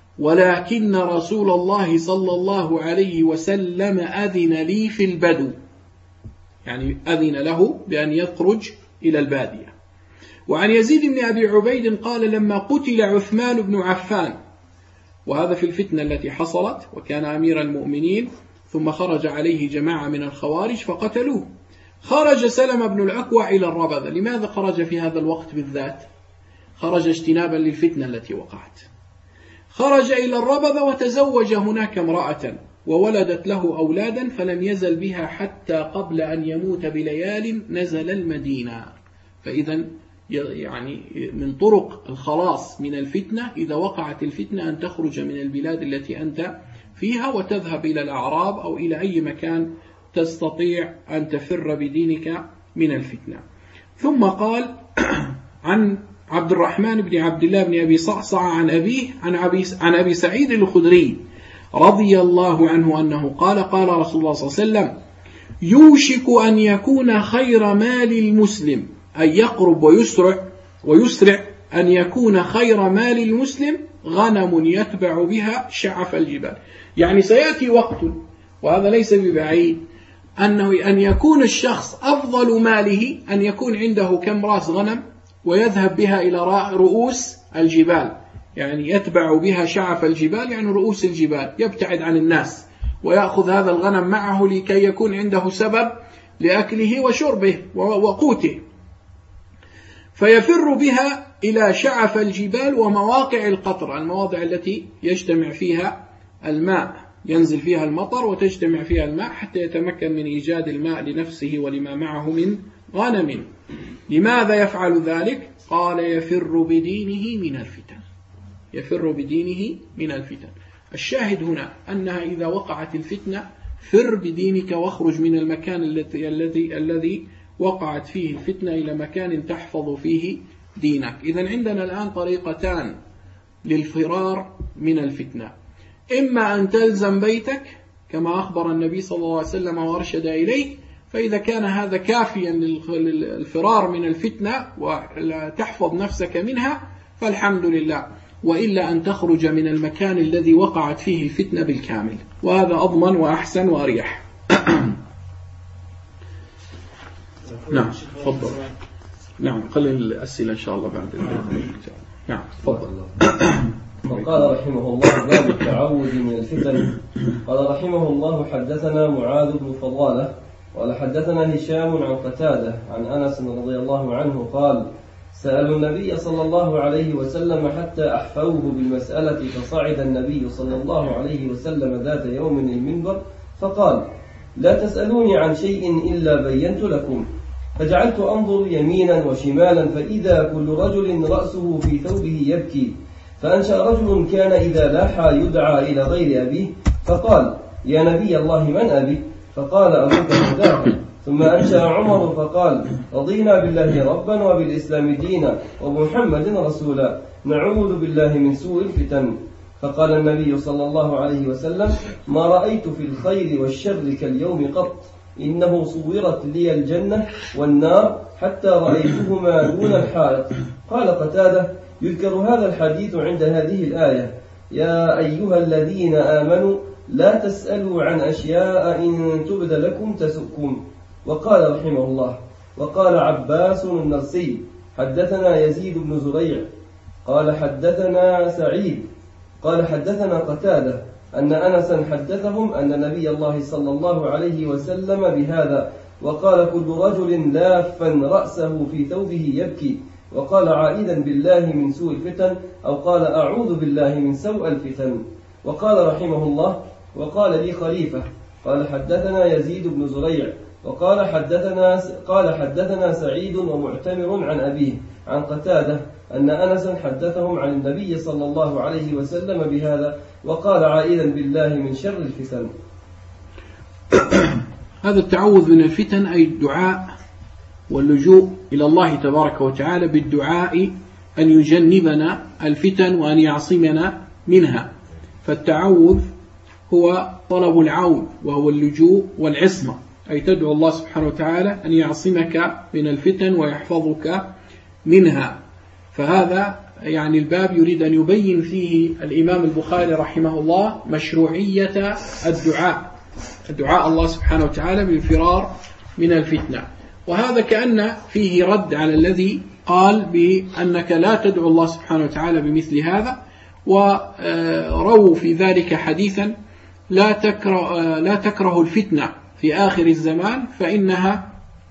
ولكن رسول الله صلى الله عليه وسلم أذن لي في البدو، يعني أذن له بأن يخرج إلى البادية. وعن يزيد بن أبي عبيد قال: لما قتل عثمان بن عفان، وهذا في الفتنة التي حصلت، وكان أمير المؤمنين، ثم خرج عليه جماعة من الخوارج فقتلوه، خرج سلمة بن الأكوع إلى الربذة. لماذا خرج في هذا الوقت بالذات؟ خرج اجتنابا للفتنة التي وقعت. خرج إلى الربذة وتزوج هناك امرأة وولدت له أولادا، فلم يزل بها حتى قبل أن يموت بليال نزل المدينة. فإذا يعني من طرق الخلاص من الفتنة إذا وقعت الفتنة أن تخرج من البلاد التي أنت فيها وتذهب إلى الأعراب أو إلى أي مكان تستطيع أن تفر بدينك من الفتنة. ثم قال: عن عبد الرحمن بن عبد الله بن أبي صعصع عن أبيه عن أبي, عن أبي سعيد الخدري رضي الله عنه أنه قال: قال رسول الله صلى الله عليه وسلم: يوشك أن يكون خير مال المسلم، أن يقرب ويسرع ويسرع أن يكون خير مال المسلم غنم يتبع بها شعف الجبال. يعني سيأتي وقت، وهذا ليس ببعيد، أنه أن يكون الشخص أفضل ماله أن يكون عنده كم رأس غنم؟ ويذهب بها إلى رؤوس الجبال، يعني يتبع بها شعف الجبال يعني رؤوس الجبال، يبتعد عن الناس ويأخذ هذا الغنم معه لكي يكون عنده سبب لأكله وشربه وقوته، فيفر بها إلى شعف الجبال ومواقع القطر، المواضع التي يجتمع فيها الماء، ينزل فيها المطر وتجتمع فيها الماء حتى يتمكن من إيجاد الماء لنفسه ولما معه من غنم. لماذا يفعل ذلك؟ قال يفر بدينه من الفتن، يفر بدينه من الفتن. الشاهد هنا أنها إذا وقعت الفتنة فر بدينك واخرج من المكان الذي الذي الذي وقعت فيه الفتنة إلى مكان تحفظ فيه دينك. إذن عندنا الآن طريقتان للفرار من الفتنة، إما أن تلزم بيتك كما أخبر النبي صلى الله عليه وسلم وأرشد إليه، فإذا كان هذا كافيا للفرار من الفتنة وتحفظ نفسك منها فالحمد لله، وإلا أن تخرج من المكان الذي وقعت فيه الفتنة بالكامل، وهذا أضمن وأحسن وأريح. نعم تفضل. نعم قلل الأسئلة إن شاء الله بعد. نعم تفضل. وقال رحمه الله باب التعوذ من الفتن. قال رحمه الله حدثنا معاذ بن فضالة قال حدثنا هشام عن قتادة عن أنس رضي الله عنه قال سألوا النبي صلى الله عليه وسلم حتى أحفوه بالمسألة، فصعد النبي صلى الله عليه وسلم ذات يوم المنبر فقال لا تسألوني عن شيء إلا بينت لكم، فجعلت أنظر يمينا وشمالا فإذا كل رجل رأسه في ثوبه يبكي، فأنشأ رجل كان إذا لاح يدعى إلى غير أبيه فقال يا نبي الله من أبي؟ فقال أبوك هداك. ثم أنشأ عمر فقال رضينا بالله ربا وبالإسلام دينا وبمحمد رسولا نعوذ بالله من سوء الفتن. فقال النبي صلى الله عليه وسلم ما رأيت في الخير والشر كاليوم قط، إنه صورت لي الجنة والنار حتى رأيتهما دون الحائط. قال قتادة يذكر هذا الحديث عند هذه الآية يا أيها الذين آمنوا لا تسألوا عن أشياء إن تبد لكم تسؤكم. وقال رحمه الله وقال عباس النرسي حدثنا يزيد بن زريع قال حدثنا سعيد قال حدثنا قتادة أن أنسا حدثهم أن نبي الله صلى الله عليه وسلم بهذا، وقال كل رجل لافا رأسه في ثوبه يبكي، وقال عائدا بالله من سوء الفتن أو قال أعوذ بالله من سوء الفتن. وقال رحمه الله وقال لي خليفة قال حدثنا يزيد بن زريع وقال حدثنا قال حدثنا سعيد ومعتمر عن أبيه عن قتادة أن أنسا حدثهم عن النبي صلى الله عليه وسلم بهذا، وقال عائدا بالله من شر الفتن. هذا التعوذ من الفتن أي الدعاء واللجوء إلى الله تبارك وتعالى بالدعاء أن يجنبنا الفتن وأن يعصمنا منها. فالتعوذ هو طلب العون وهو اللجوء والعصمة، أي تدعو الله سبحانه وتعالى أن يعصمك من الفتن ويحفظك منها. فهذا يعني الباب يريد أن يبين فيه الإمام البخاري رحمه الله مشروعية الدعاء دعاء الله سبحانه وتعالى بالفرار من الفتنة. وهذا كأن فيه رد على الذي قال بأنك لا تدعو الله سبحانه وتعالى بمثل هذا، ورووا في ذلك حديثا لا تكره, لا تكره الفتنة في آخر الزمان فإنها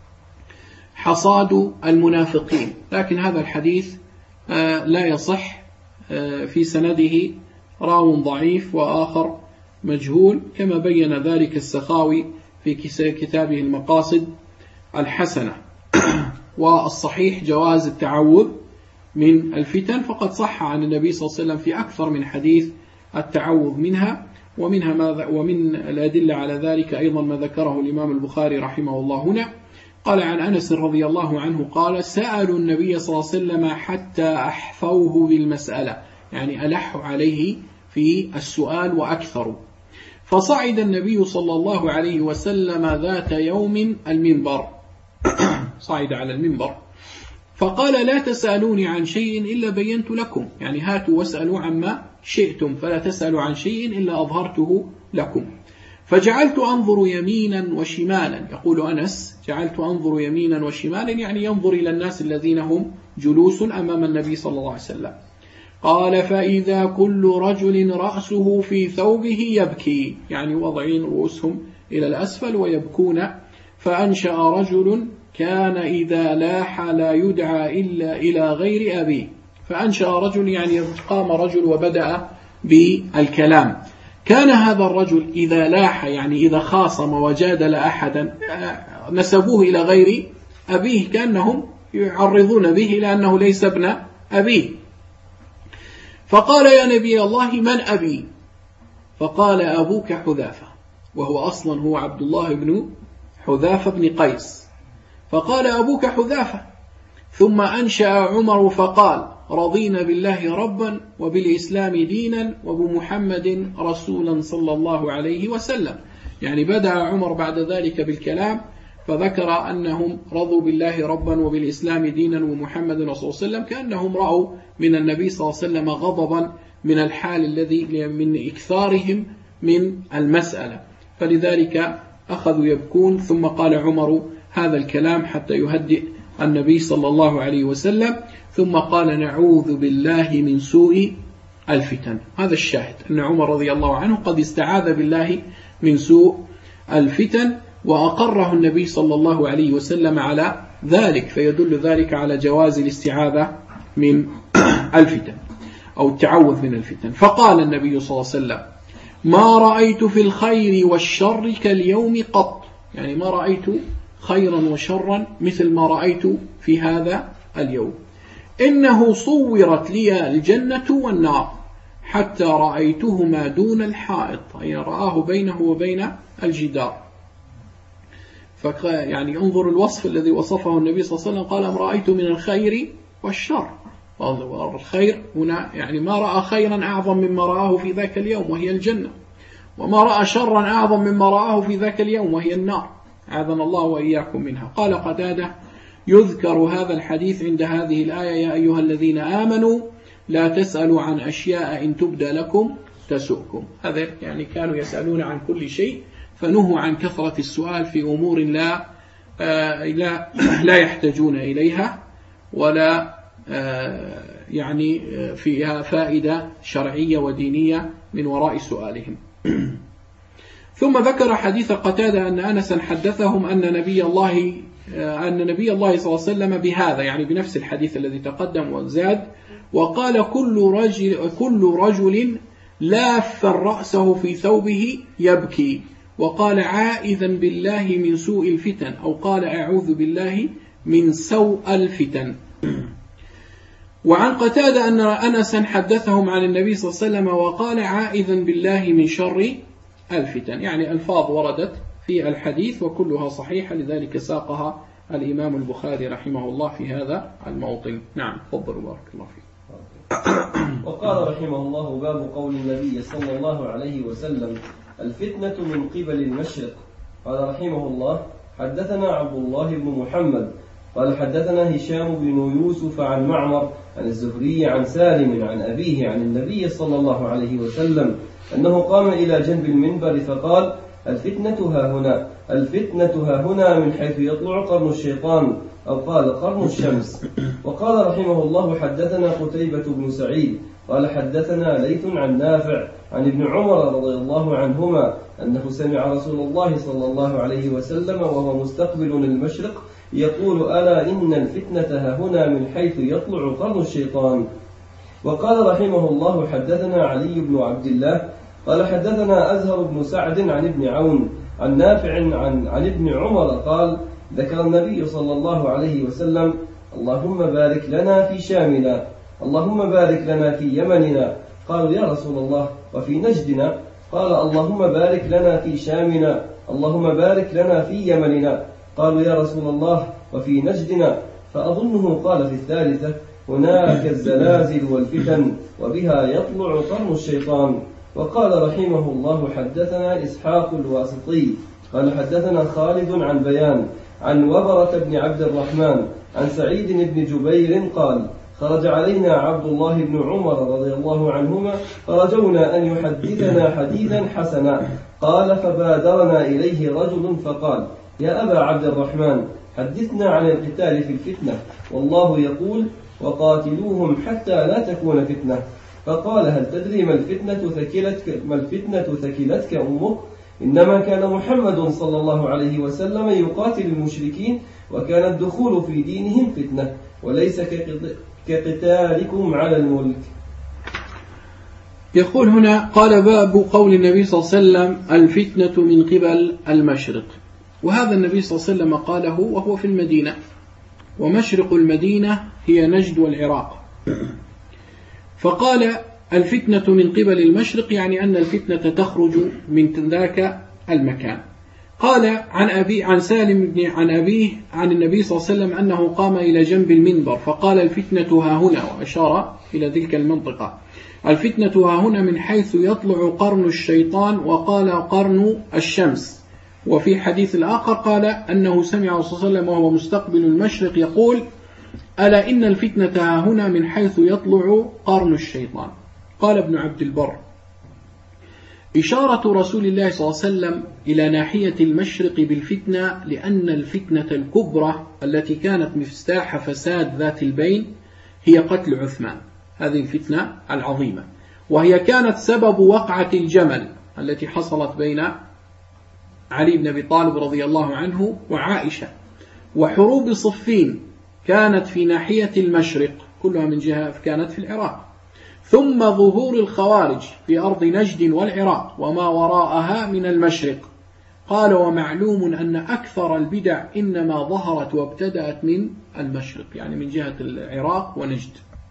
حصاد المنافقين. لكن هذا الحديث لا يصح، في سنده راو ضعيف وآخر مجهول، كما بين ذلك السخاوي في كتابه المقاصد الحسنة. والصحيح جواز التعوذ من الفتن، فقد صح عن النبي صلى الله عليه وسلم في أكثر من حديث التعوذ منها، ومنها ما ومن الأدلة على ذلك أيضا ما ذكره الإمام البخاري رحمه الله هنا. قال عن أنس رضي الله عنه قال سألوا النبي صلى الله عليه وسلم حتى أحفوه بالمسألة، يعني ألحوا عليه في السؤال وأكثروا. فصعد النبي صلى الله عليه وسلم ذات يوم المنبر صعد على المنبر فقال لا تسألوني عن شيء إلا بينت لكم، يعني هاتوا واسألوا عما شئتم فلا تسألوا عن شيء إلا أظهرته لكم. فجعلت أنظر يمينا وشمالا. يقول أنس: جعلت أنظر يمينا وشمالا، يعني ينظر إلى الناس الذين هم جلوس أمام النبي صلى الله عليه وسلم. قال: فإذا كل رجل رأسه في ثوبه يبكي، يعني وضعين رؤوسهم إلى الأسفل ويبكون. فأنشأ رجل كان إذا لاح لا يدعى إلا إلى غير أبيه. فأنشأ رجل يعني قام رجل وبدأ بالكلام. كان هذا الرجل إذا لاح يعني إذا خاصم وجادل أحدا نسبوه إلى غير أبيه، كأنهم يعرضون به لأنه ليس ابن أبيه. فقال: يا نبي الله، من أبي؟ فقال: أبوك حذافة، وهو أصلا هو عبد الله بن حذافة بن قيس. فقال: أبوك حذافة. ثم أنشأ عمر فقال: رضينا بالله ربا وبالإسلام دينا وبمحمد رسولا صلى الله عليه وسلم. يعني بدأ عمر بعد ذلك بالكلام، فذكر أنهم رضوا بالله ربا وبالإسلام دينا ومحمد رسول الله صلى الله عليه وسلم، كأنهم رأوا من النبي صلى الله عليه وسلم غضبا من الحال الذي من إكثارهم من المسألة، فلذلك أخذوا يبكون. ثم قال عمر هذا الكلام حتى يهدئ النبي صلى الله عليه وسلم، ثم قال: نعوذ بالله من سوء الفتن. هذا الشاهد، أن عمر رضي الله عنه قد استعاذ بالله من سوء الفتن، وأقره النبي صلى الله عليه وسلم على ذلك، فيدل ذلك على جواز الاستعاذة من الفتن أو التعوذ من الفتن. فقال النبي صلى الله عليه وسلم: ما رأيت في الخير والشر كاليوم قط، يعني ما رأيت خيرا وشرا مثل ما رأيت في هذا اليوم. إنه صورت لي الجنة والنار حتى رأيتهما دون الحائط، أي رآه بينه وبين الجدار. يعني انظر الوصف الذي وصفه النبي صلى الله عليه وسلم، قال: ما رأيت من الخير والشر. الخير هنا يعني ما رأى خيرا أعظم مما رآه في ذاك اليوم وهي الجنة، وما رأى شرا أعظم مما رآه في ذاك اليوم وهي النار، أعاذنا الله وإياكم منها. قال قتادة: يذكر هذا الحديث عند هذه الآية: يا أيها الذين آمنوا لا تسألوا عن أشياء إن تبدى لكم تسؤكم. هذا يعني كانوا يسألون عن كل شيء، فنهوا عن كثرة السؤال في أمور لا آه لا, لا يحتاجون إليها ولا آه يعني فيها فائدة شرعية ودينية من وراء سؤالهم. ثم ذكر حديث قتادة أن أنسا حدثهم أن نبي الله أن نبي الله صلى الله عليه وسلم بهذا، يعني بنفس الحديث الذي تقدم وزاد، وقال: كل رجل كل رجل لاف رأسه في ثوبه يبكي، وقال: عائذا بالله من سوء الفتن، أو قال: أعوذ بالله من سوء الفتن. وعن قتادة أن أنسا حدثهم عن النبي صلى الله عليه وسلم وقال: عائذا بالله من شر الفتن. يعني ألفاظ وردت في الحديث وكلها صحيحة، لذلك ساقها الإمام البخاري رحمه الله في هذا الموطن. نعم، تفضل بارك الله فيك. وقال رحمه الله: باب قول النبي صلى الله عليه وسلم: الفتنة من قبل المشرق. قال رحمه الله: حدثنا عبد الله بن محمد قال حدثنا هشام بن يوسف عن معمر عن الزهري عن سالم عن أبيه عن النبي صلى الله عليه وسلم أنه قام إلى جنب المنبر فقال: الفتنة ها هنا، الفتنة ها هنا من حيث يطلع قرن الشيطان، أو قال قرن الشمس. وقال رحمه الله: حدثنا قتيبة بن سعيد قال حدثنا ليث عن نافع عن ابن عمر رضي الله عنهما أنه سمع رسول الله صلى الله عليه وسلم وهو مستقبل المشرق يقول: ألا إن الفتنة ها هنا من حيث يطلع قرن الشيطان. وقال رحمه الله: حدثنا علي بن عبد الله قال حدثنا أزهر بن سعد عن ابن عون عن نافع عن, عن ابن عمر قال: ذكر النبي صلى الله عليه وسلم: اللهم بارك لنا في شامنا، اللهم بارك لنا في يمننا. قالوا: يا رسول الله وفي نجدنا؟ قال: اللهم بارك لنا في شامنا، اللهم بارك لنا في يمننا. قالوا: يا رسول الله وفي نجدنا؟ فأظنه قال في الثالثة: هناك الزلازل والفتن وبها يطلع قرن الشيطان. وقال رحمه الله: حدثنا إسحاق الواسطي قال حدثنا خالد عن بيان عن وبرة بن عبد الرحمن عن سعيد بن جبير قال: خرج علينا عبد الله بن عمر رضي الله عنهما فرجونا أن يحدثنا حديثا حسنا. قال فبادرنا إليه رجل فقال يا أبا عبد الرحمن حدثنا عن القتال في الفتنة، والله يقول وقاتلوهم حتى لا تكون فتنة. فقال هل تدري ما الفتنة ثكلتك, ما الفتنة ثكلتك أمك؟ إنما كان محمد صلى الله عليه وسلم يقاتل المشركين وكان الدخول في دينهم فتنة وليس كقتالكم على الملك. يقول هنا قال باب قول النبي صلى الله عليه وسلم الفتنة من قبل المشرق، وهذا النبي صلى الله عليه وسلم قاله وهو في المدينة، ومشرق المدينة هي نجد والعراق. فقال الفتنة من قبل المشرق يعني أن الفتنة تخرج من ذاك المكان. قال عن أبي عن سالم بن عن أبيه عن النبي صلى الله عليه وسلم أنه قام إلى جنب المنبر فقال الفتنة ها هنا، وأشار إلى تلك المنطقة. الفتنة ها هنا من حيث يطلع قرن الشيطان، وقال قرن الشمس. وفي حديث الآخر قال أنه سمع صلى الله عليه وسلم وهو مستقبل المشرق يقول ألا إن الفتنة ها هنا من حيث يطلع قرن الشيطان. قال ابن عبد البر إشارة رسول الله صلى الله عليه وسلم إلى ناحية المشرق بالفتنة لأن الفتنة الكبرى التي كانت مفتاح فساد ذات البين هي قتل عثمان، هذه الفتنة العظيمة، وهي كانت سبب وقعة الجمل التي حصلت بين علي بن أبي طالب رضي الله عنه وعائشة، وحروب صفين كانت في ناحية المشرق كلها من جهة كانت في العراق، ثم ظهور الخوارج في أرض نجد والعراق وما وراءها من المشرق. قال ومعلوم أن أكثر البدع إنما ظهرت وابتدأت من المشرق، يعني من جهة العراق ونجد.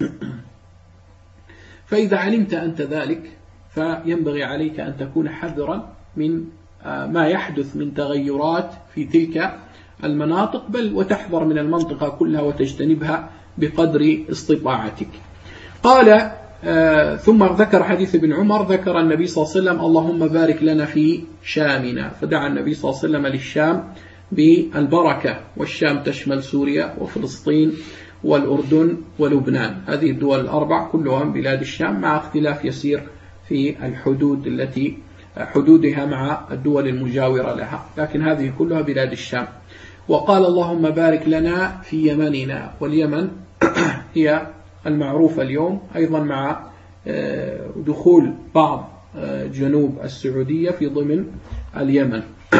فإذا علمت أنت ذلك فينبغي عليك أن تكون حذرا من ما يحدث من تغيرات في تلك المناطق، بل وتحذر من المنطقة كلها وتجتنبها بقدر استطاعتك. قال آه ثم ذكر حديث ابن عمر، ذكر النبي صلى الله عليه وسلم اللهم بارك لنا في شامنا، فدعا النبي صلى الله عليه وسلم للشام بالبركة، والشام تشمل سوريا وفلسطين والأردن ولبنان، هذه الدول الأربع كلها من بلاد الشام، مع اختلاف يسير في الحدود التي حدودها مع الدول المجاورة لها، لكن هذه كلها بلاد الشام. وقال اللهم بارك لنا في يمننا، واليمن هي المعروفة اليوم أيضا مع دخول بعض جنوب السعودية في ضمن اليمن.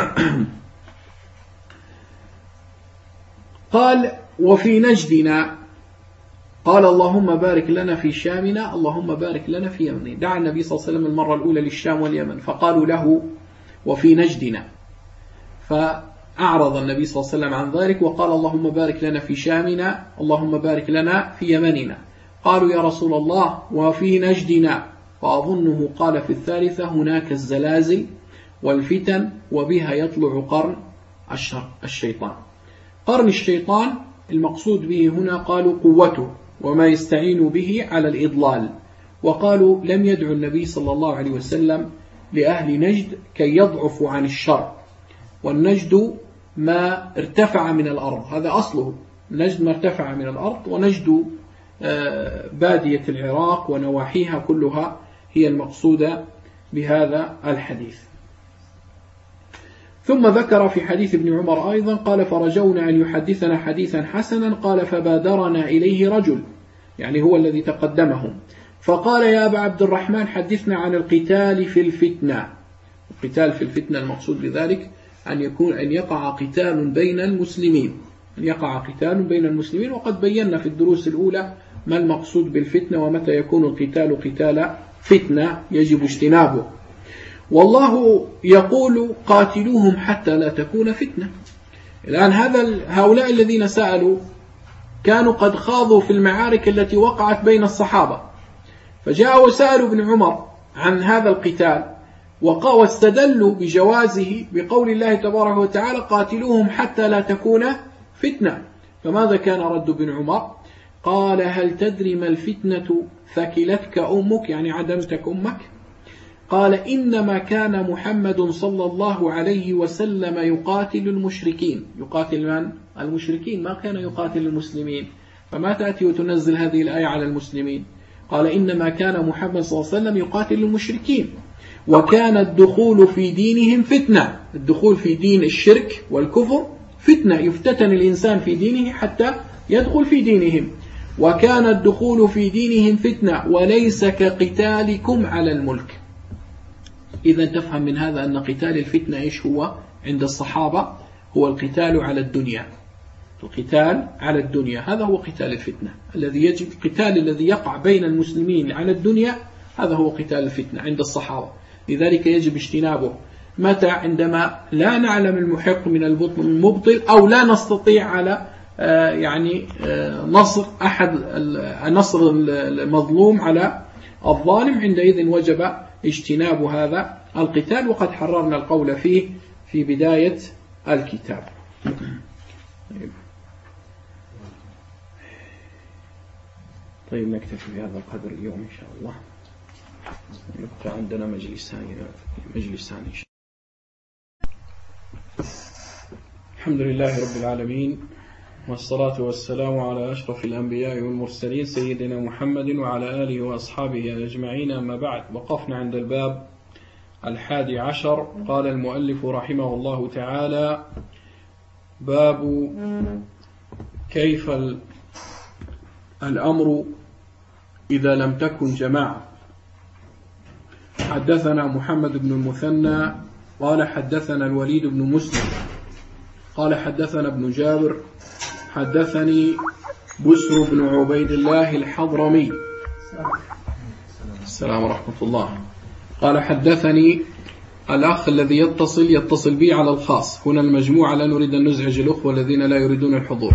قال وفي نجدنا، قال اللهم بارك لنا في شامنا، اللهم بارك لنا في يمننا. دعا النبي صلى الله عليه وسلم المرة الأولى للشام واليمن، فقالوا له وفي نجدنا، فأعرض النبي صلى الله عليه وسلم عن ذلك وقال اللهم بارك لنا في شامنا، اللهم بارك لنا في يمننا. قالوا يا رسول الله وفي نجدنا، فأظنه قال في الثالثة هناك الزلازل والفتن وبها يطلع قرن الشيطان. قرن الشيطان المقصود به هنا قالوا قوته وما يستعين به على الإضلال، وقالوا لم يدعو النبي صلى الله عليه وسلم لأهل نجد كي يضعفوا عن الشر، والنجد ما ارتفع من الأرض، هذا أصله، نجد ما ارتفع من الأرض، ونجد بادية العراق ونواحيها كلها هي المقصودة بهذا الحديث. ثم ذكر في حديث ابن عمر أيضا قال فرجونا أن يحدثنا حديثا حسنا، قال فبادرنا إليه رجل، يعني هو الذي تقدمهم، فقال يا أبا عبد الرحمن حدثنا عن القتال في الفتنة. القتال في الفتنة المقصود بذلك أن يكون أن يقع قتال بين المسلمين، أن يقع قتال بين المسلمين، وقد بينا في الدروس الأولى ما المقصود بالفتنة ومتى يكون القتال قتال فتنة يجب اجتنابه. والله يقول قاتلوهم حتى لا تكون فتنة. الآن هذا هؤلاء الذين سألوا كانوا قد خاضوا في المعارك التي وقعت بين الصحابة، فجاءوا وسألوا ابن عمر عن هذا القتال واستدلوا بجوازه بقول الله تبارك وتعالى قاتلوهم حتى لا تكون فتنة. فماذا كان رد ابن عمر؟ قال هل تدري ما الفتنة ثكلتك أمك، يعني عدمتك أمك؟ قال إنما كان محمد صلى الله عليه وسلم يقاتل المشركين. يقاتل من؟ المشركين، ما كان يقاتل المسلمين. فما تأتي وتنزل هذه الآية على المسلمين؟ قال إنما كان محمد صلى الله عليه وسلم يقاتل المشركين، وكان الدخول في دينهم فتنة. الدخول في دين الشرك والكفر فتنة، يفتتن الإنسان في دينه حتى يدخل في دينهم. وكان الدخول في دينهم فتنة وليس كقتالكم على الملك. إذا تفهم من هذا أن قتال الفتنة إيش هو عند الصحابة؟ هو القتال على الدنيا. القتال على الدنيا هذا هو قتال الفتنة الذي يجب، القتال الذي يقع بين المسلمين على الدنيا هذا هو قتال الفتنة عند الصحابة. لذلك يجب اجتنابه. متى؟ عندما لا نعلم المحق من المبطل، أو لا نستطيع على يعني نصر أحد نصر المظلوم على الظالم، عندئذ وجب اجتناب هذا القتال، وقد حررنا القول فيه في بداية الكتاب. طيب نكتفي بهذا القدر اليوم إن شاء الله، نبقى عندنا مجلسان مجلسان إن شاء الله. الحمد لله رب العالمين، والصلاة والسلام على أشرف الأنبياء والمرسلين سيدنا محمد وعلى آله وأصحابه أجمعين، أما بعد. وقفنا عند الباب الحادي عشر. قال المؤلف رحمه الله تعالى: باب كيف الأمر إذا لم تكن جماعة. حدثنا محمد بن المثنى قال حدثنا الوليد بن مسلم قال حدثنا ابن جابر حدثني بسر بن عبيد الله الحضرمي السلام ورحمة الله قال حدثني الأخ الذي يتصل يتصل بي على الخاص. هنا المجموعة لا نريد أن نزعج الأخوة الذين لا يريدون الحضور.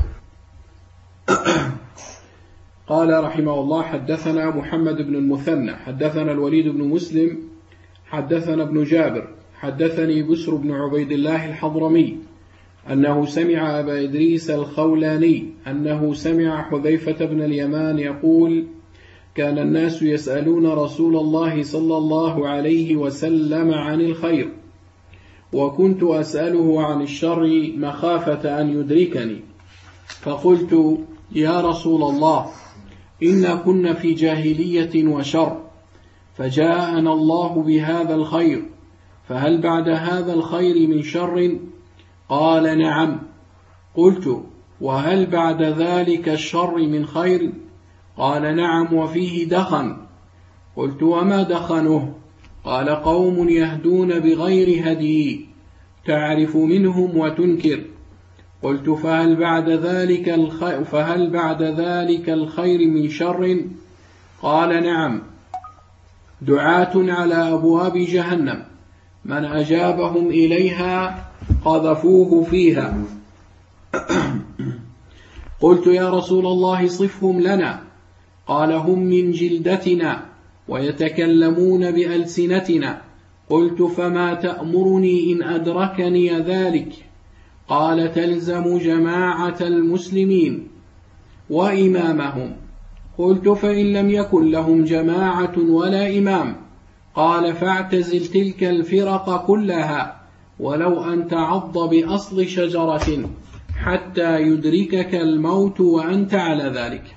قال رحمه الله: حدثنا محمد بن المثنى حدثنا الوليد بن مسلم حدثنا ابن جابر حدثني بسر بن عبيد الله الحضرمي أنه سمع أبا إدريس الخولاني أنه سمع حذيفة بن اليمان يقول: كان الناس يسألون رسول الله صلى الله عليه وسلم عن الخير، وكنت أسأله عن الشر مخافة أن يدركني، فقلت: يا رسول الله، إنا كنا في جاهلية وشر، فجاءنا الله بهذا الخير، فهل بعد هذا الخير من شر؟ قال: نعم. قلت: وهل بعد ذلك الشر من خير؟ قال: نعم، وفيه دخن. قلت: وما دخنه؟ قال: قوم يهدون بغير هدي، تعرف منهم وتنكر. قلت: فهل بعد ذلك الخير فهل بعد ذلك الخير من شر؟ قال: نعم، دعاة على أبواب جهنم، من أجابهم إليها قذفوه فيها. قلت: يا رسول الله، صفهم لنا. قال: هم من جلدتنا ويتكلمون بألسنتنا. قلت: فما تأمرني إن أدركني ذلك؟ قال: تلزم جماعة المسلمين وإمامهم. قلت: فإن لم يكن لهم جماعة ولا إمام؟ قال: فاعتزل تلك الفرق كلها، ولو أن تعض بأصل شجرة حتى يدركك الموت وأنت على ذلك.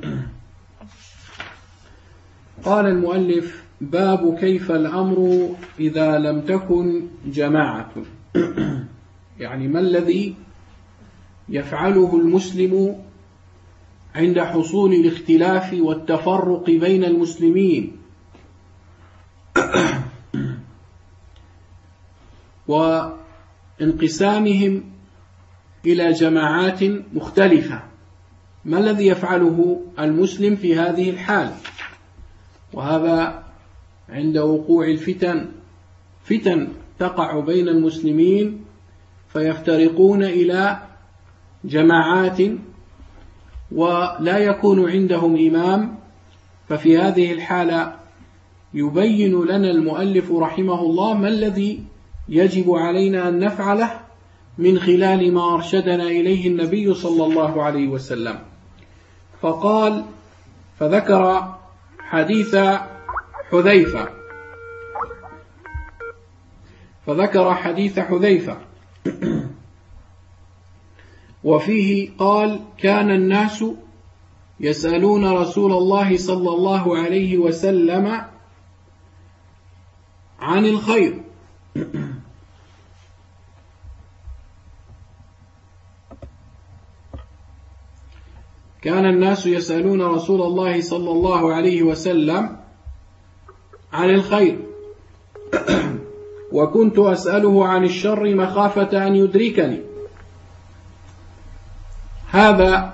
قال المؤلف: باب كيف الأمر إذا لم تكن جماعة. يعني ما الذي يفعله المسلم عند حصول الاختلاف والتفرق بين المسلمين وانقسامهم إلى جماعات مختلفة. ما الذي يفعله المسلم في هذه الحال؟ وهذا عند وقوع الفتن، فتن تقع بين المسلمين فيفترقون إلى جماعات ولا يكون عندهم إمام. ففي هذه الحالة يبين لنا المؤلف رحمه الله ما الذي يجب علينا أن نفعله من خلال ما أرشدنا إليه النبي صلى الله عليه وسلم. فقال: فذكر حديث حذيفة فذكر حديث حذيفة وفيه قال: كان الناس يسألون رسول الله صلى الله عليه وسلم عن الخير. كان الناس يسألون رسول الله صلى الله عليه وسلم عن الخير، وكنت أسأله عن الشر مخافة أن يدركني. هذا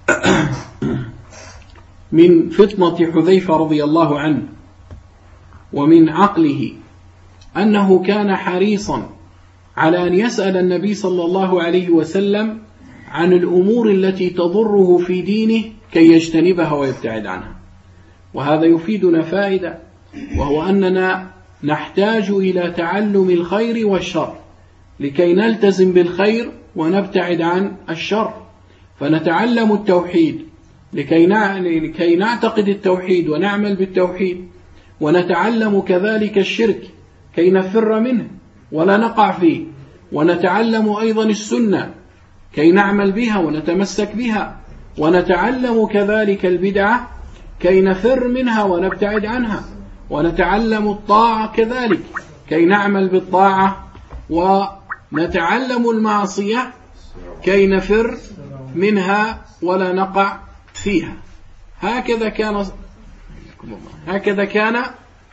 من فطنة حذيفة رضي الله عنه ومن عقله، أنه كان حريصا على أن يسأل النبي صلى الله عليه وسلم عن الأمور التي تضره في دينه كي يجتنبها ويبتعد عنها. وهذا يفيدنا فائدة، وهو أننا نحتاج إلى تعلم الخير والشر لكي نلتزم بالخير ونبتعد عن الشر. فنتعلم التوحيد لكي نعتقد التوحيد ونعمل بالتوحيد، ونتعلم كذلك الشرك كي نفر منه ولا نقع فيه، ونتعلم أيضا السنة كي نعمل بها ونتمسك بها، ونتعلم كذلك البدعة كي نفر منها ونبتعد عنها، ونتعلم الطاعة كذلك كي نعمل بالطاعة، ونتعلم المعصية كي نفر منها ولا نقع فيها. هكذا كان هكذا كان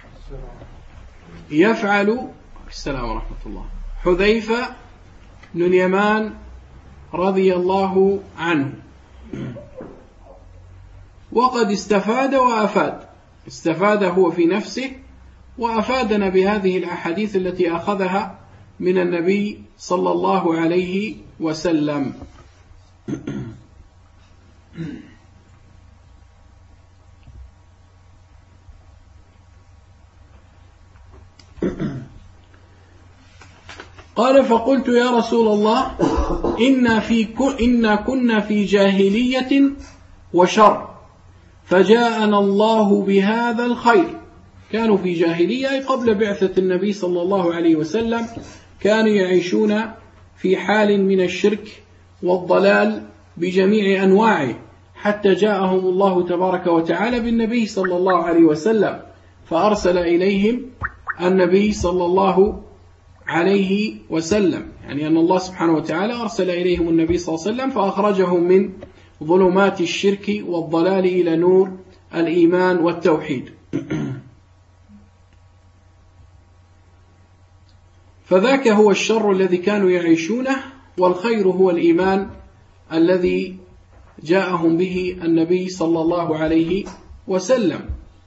يفعل السلام ورحمة الله حذيفة بن اليمان رضي الله عنه. وقد استفاد وأفاد، استفاد هو في نفسه وأفادنا بهذه الأحاديث التي أخذها من النبي صلى الله عليه وسلم. قال: فقلت يا رسول الله إنا, في إنا كنا في جاهلية وشر، فجاءنا الله بهذا الخير. كانوا في جاهلية قبل بعثة النبي صلى الله عليه وسلم، كانوا يعيشون في حال من الشرك والضلال بجميع أنواعه، حتى جاءهم الله تبارك وتعالى بالنبي صلى الله عليه وسلم، فأرسل إليهم النبي صلى الله عليه وسلم، يعني أن الله سبحانه وتعالى أرسل إليهم النبي صلى الله عليه وسلم فأخرجهم من ظلمات الشرك والضلال إلى نور الإيمان والتوحيد. فذاك هو الشر الذي كانوا يعيشونه، والخير هو الإيمان الذي جاءهم به النبي صلى الله عليه وسلم.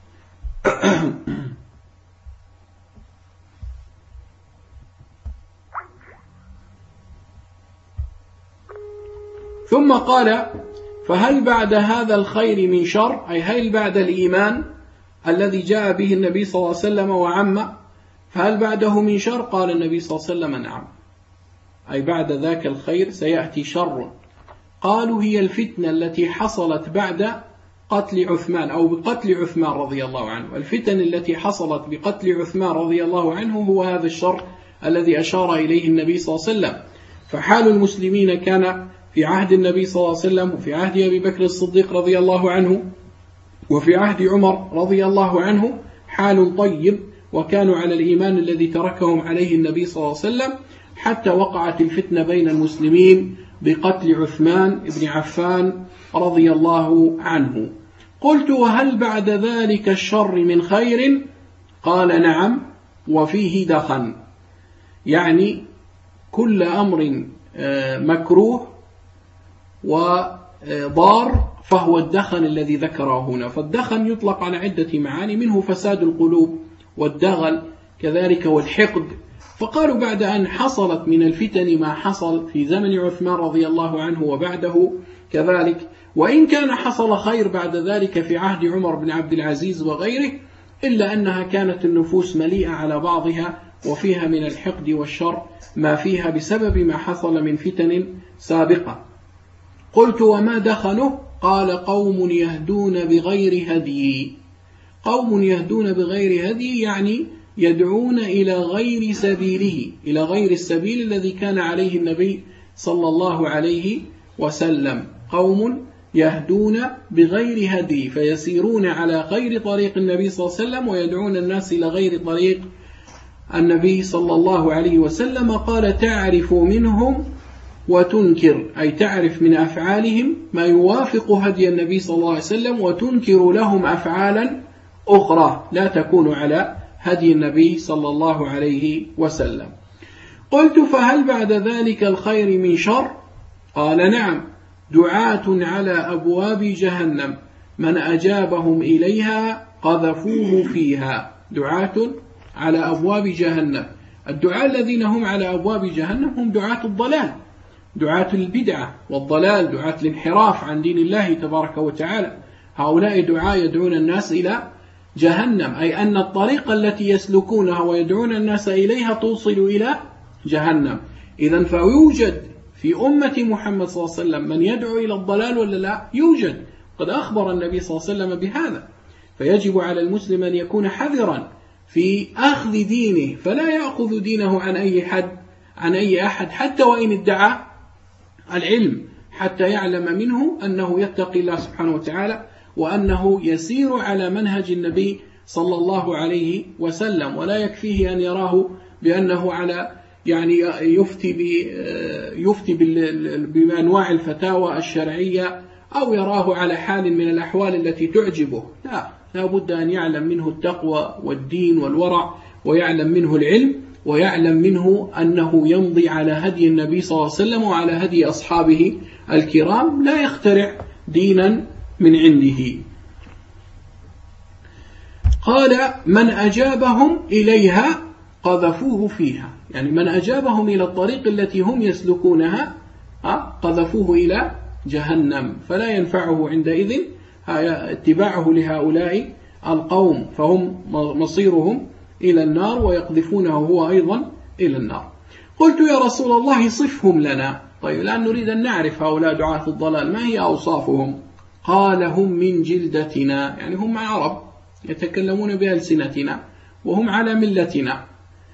ثم قال: فهل بعد هذا الخير من شر؟ أي هل بعد الإيمان الذي جاء به النبي صلى الله عليه وسلم وعم، فهل بعده من شر؟ قال النبي صلى الله عليه وسلم: نعم، أي بعد ذاك الخير سيأتي شر. قالوا: هي الفتنة التي حصلت بعد قتل عثمان أو بقتل عثمان رضي الله عنه. الفتن التي حصلت بقتل عثمان رضي الله عنه هو هذا الشر الذي أشار إليه النبي صلى الله عليه وسلم. فحال المسلمين كان في عهد النبي صلى الله عليه وسلم، وفي عهد أبي بكر الصديق رضي الله عنه، وفي عهد عمر رضي الله عنه حال طيب، وكانوا على الإيمان الذي تركهم عليه النبي صلى الله عليه وسلم، حتى وقعت الفتنة بين المسلمين بقتل عثمان بن عفان رضي الله عنه. قلت: وهل بعد ذلك الشر من خير؟ قال: نعم، وفيه دخن، يعني كل أمر مكروه وضار فهو الدخن الذي ذكره هنا. فالدخن يطلق على عدة معاني، منه فساد القلوب والدغل كذلك والحقد. فقالوا بعد أن حصلت من الفتن ما حصل في زمن عثمان رضي الله عنه وبعده كذلك، وإن كان حصل خير بعد ذلك في عهد عمر بن عبد العزيز وغيره، إلا أنها كانت النفوس مليئة على بعضها وفيها من الحقد والشر ما فيها بسبب ما حصل من فتن سابقة. قلت: وما دخنه؟ قال: قوم يهدون بغير هدي. قوم يهدون بغير هدي يعني يدعون إلى غير سبيله، إلى غير السبيل الذي كان عليه النبي صلى الله عليه وسلم. قوم يهدون بغير هدي فيسيرون على غير طريق النبي صلى الله عليه وسلم ويدعون الناس إلى غير طريق النبي صلى الله عليه وسلم. قال تعرف منهم وتنكر، أي تعرف من أفعالهم ما يوافق هدي النبي صلى الله عليه وسلم وتنكر لهم أفعالا أخرى لا تكون على هدي النبي صلى الله عليه وسلم. قلت فهل بعد ذلك الخير من شر؟ قال نعم، دعاة على أبواب جهنم من أجابهم إليها قذفوه فيها. دعاة على أبواب جهنم، الدعاة الذين هم على أبواب جهنم هم دعاة الضلال، دعاة البدعة والضلال، دعاة الانحراف عن دين الله تبارك وتعالى. هؤلاء دعاة يدعون الناس إلى جهنم، أي أن الطريقة التي يسلكونها ويدعون الناس إليها توصل إلى جهنم. إذن فيوجد في أمة محمد صلى الله عليه وسلم من يدعو إلى الضلال ولا لا؟ يوجد، قد أخبر النبي صلى الله عليه وسلم بهذا. فيجب على المسلم أن يكون حذرا في أخذ دينه، فلا يأخذ دينه عن أي حد عن أي أحد حتى وإن ادعى العلم، حتى يعلم منه أنه يتقي الله سبحانه وتعالى وأنه يسير على منهج النبي صلى الله عليه وسلم. ولا يكفيه أن يراه بأنه على يعني يفتي يفتي بأنواع الفتاوى الشرعية أو يراه على حال من الأحوال التي تعجبه، لا، لا بد أن يعلم منه التقوى والدين والورع، ويعلم منه العلم، ويعلم منه أنه يمضي على هدي النبي صلى الله عليه وسلم وعلى هدي أصحابه الكرام، لا يخترع دينا من عنده. قال من أجابهم إليها قذفوه فيها، يعني من أجابهم إلى الطريق التي هم يسلكونها قذفوه إلى جهنم، فلا ينفعه عندئذ اتباعه لهؤلاء القوم، فهم مصيرهم إلى النار ويقذفونه هو أيضا إلى النار. قلت يا رسول الله صفهم لنا. طيب الآن نريد أن نعرف هؤلاء دعاة الضلال ما هي أوصافهم. قال هم من جلدتنا، يعني هم عرب يتكلمون بألسنتنا وهم على ملتنا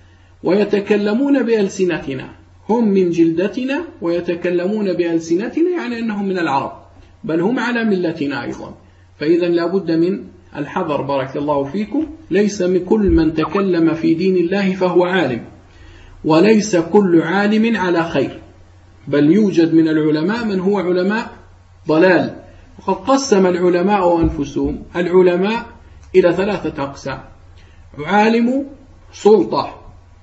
ويتكلمون بألسنتنا، هم من جلدتنا ويتكلمون بألسنتنا، يعني أنهم من العرب، بل هم على ملتنا أيضا. فإذا لا بد من الحذر بارك الله فيكم. ليس من كل من تكلم في دين الله فهو عالم، وليس كل عالم على خير، بل يوجد من العلماء من هو علماء ضلال. وقد قسم العلماء أنفسهم العلماء إلى ثلاثة أقسام: عالم سلطة،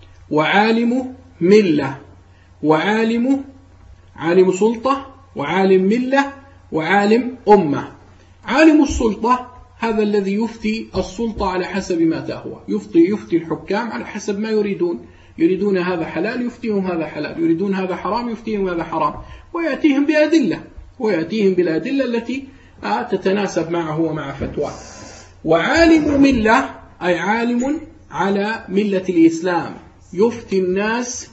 وعالم ملة، وعالم عالم سلطة، وعالم ملة، وعالم أمة. عالم السلطة هذا الذي يفتي السلطة على حسب ما تهوى، يفتي يفتي الحكام على حسب ما يريدون، يريدون هذا حلال يفتيهم هذا حلال، يريدون هذا حرام يفتيهم هذا حرام، ويأتيهم بأدلة ويأتيهم بالأدلة التي تتناسب معه ومع فتواه. وعالم ملة أي عالم على ملة الإسلام، يفتي الناس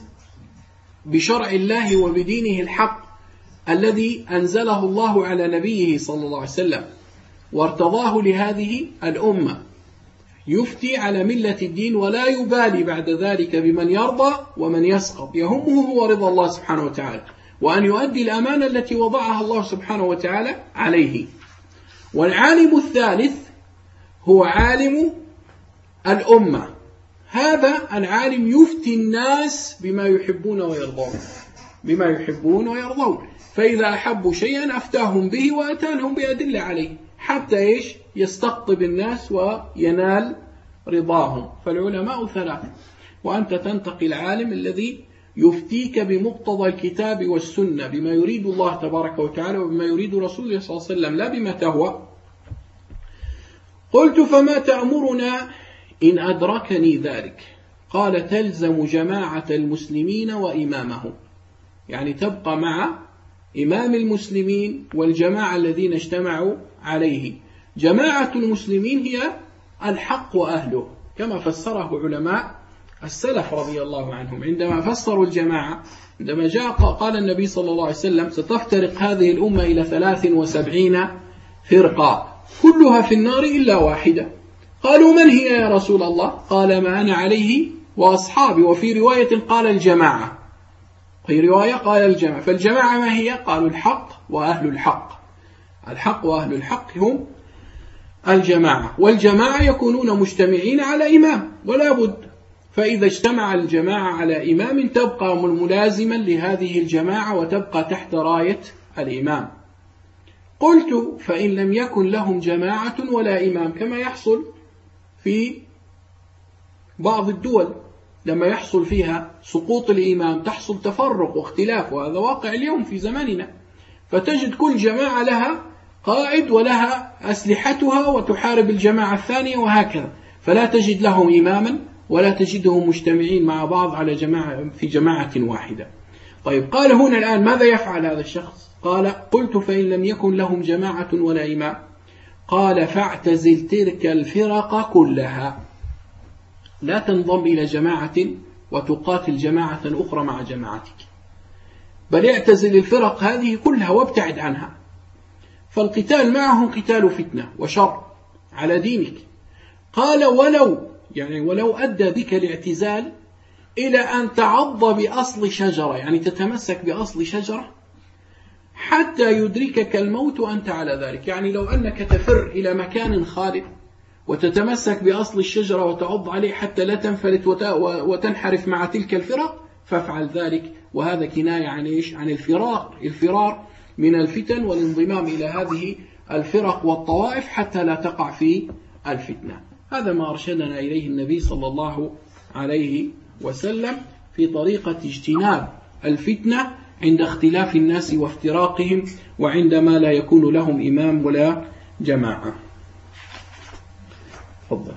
بشرع الله وبدينه الحق الذي أنزله الله على نبيه صلى الله عليه وسلم وارتضاه لهذه الأمة، يفتي على ملة الدين ولا يبالي بعد ذلك بمن يرضى ومن يسقط، يهمه هو رضا الله سبحانه وتعالى وأن يؤدي الأمانة التي وضعها الله سبحانه وتعالى عليه. والعالم الثالث هو عالم الأمة، هذا العالم يفتي الناس بما يحبون ويرضون، بما يحبون ويرضون، فإذا أحبوا شيئا أفتاهم به وأتانهم بأدلة عليه حتى إيش يستقطب الناس وينال رضاهم. فالعلماء ثلاثة، وأنت تنتقي العالم الذي يفتيك بمقتضى الكتاب والسنة بما يريد الله تبارك وتعالى وبما يريد رسوله صلى الله عليه وسلم، لا بما تهوى. قلت فما تأمرنا إن أدركني ذلك؟ قال تلزم جماعة المسلمين وإمامهم، يعني تبقى مع إمام المسلمين والجماعة الذين اجتمعوا عليه. جماعة المسلمين هي الحق وأهله كما فسره علماء السلف رضي الله عنهم عندما فسروا الجماعة. عندما جاء قال النبي صلى الله عليه وسلم ستفترق هذه الأمة إلى ثلاث وسبعين فرقة كلها في النار إلا واحدة. قالوا من هي يا رسول الله؟ قال ما أنا عليه وأصحابي. وفي رواية قال الجماعة، في رواية قال الجماعة. فالجماعة ما هي؟ قالوا الحق وأهل الحق. الحق وأهل الحق هم الجماعة، والجماعة يكونون مجتمعين على إمام ولا بد، فإذا اجتمع الجماعة على إمام تبقى ملازما لهذه الجماعة وتبقى تحت راية الإمام. قلت فإن لم يكن لهم جماعة ولا إمام، كما يحصل في بعض الدول لما يحصل فيها سقوط الإمام تحصل تفرق واختلاف، وهذا واقع اليوم في زماننا، فتجد كل جماعة لها قائد ولها أسلحتها وتحارب الجماعة الثانية وهكذا، فلا تجد لهم إماما ولا تجدهم مجتمعين مع بعض على جماعة في جماعة واحدة. طيب قال هنا الآن ماذا يفعل هذا الشخص؟ قال قلت فإن لم يكن لهم جماعة ولا إمام، قال فاعتزل تلك الفرق كلها، لا تنضم إلى جماعة وتقاتل جماعة أخرى مع جماعتك، بل اعتزل الفرق هذه كلها وابتعد عنها، فالقتال معهم قتال فتنة وشر على دينك. قال ولو يعني ولو أدى بك الاعتزال إلى أن تعض بأصل شجرة، يعني تتمسك بأصل شجرة حتى يدركك الموت وأنت على ذلك، يعني لو أنك تفر إلى مكان خالد وتتمسك بأصل الشجرة وتعض عليه حتى لا تنفلت وتنحرف مع تلك الفرق فافعل ذلك. وهذا كناية عن إيش؟ عن الفرار الفرار من الفتن والانضمام إلى هذه الفرق والطوائف حتى لا تقع في الفتنة. هذا ما أرشدنا إليه النبي صلى الله عليه وسلم في طريقة اجتناب الفتنة عند اختلاف الناس وافتراقهم، وعندما لا يكون لهم إمام ولا جماعة. تفضل.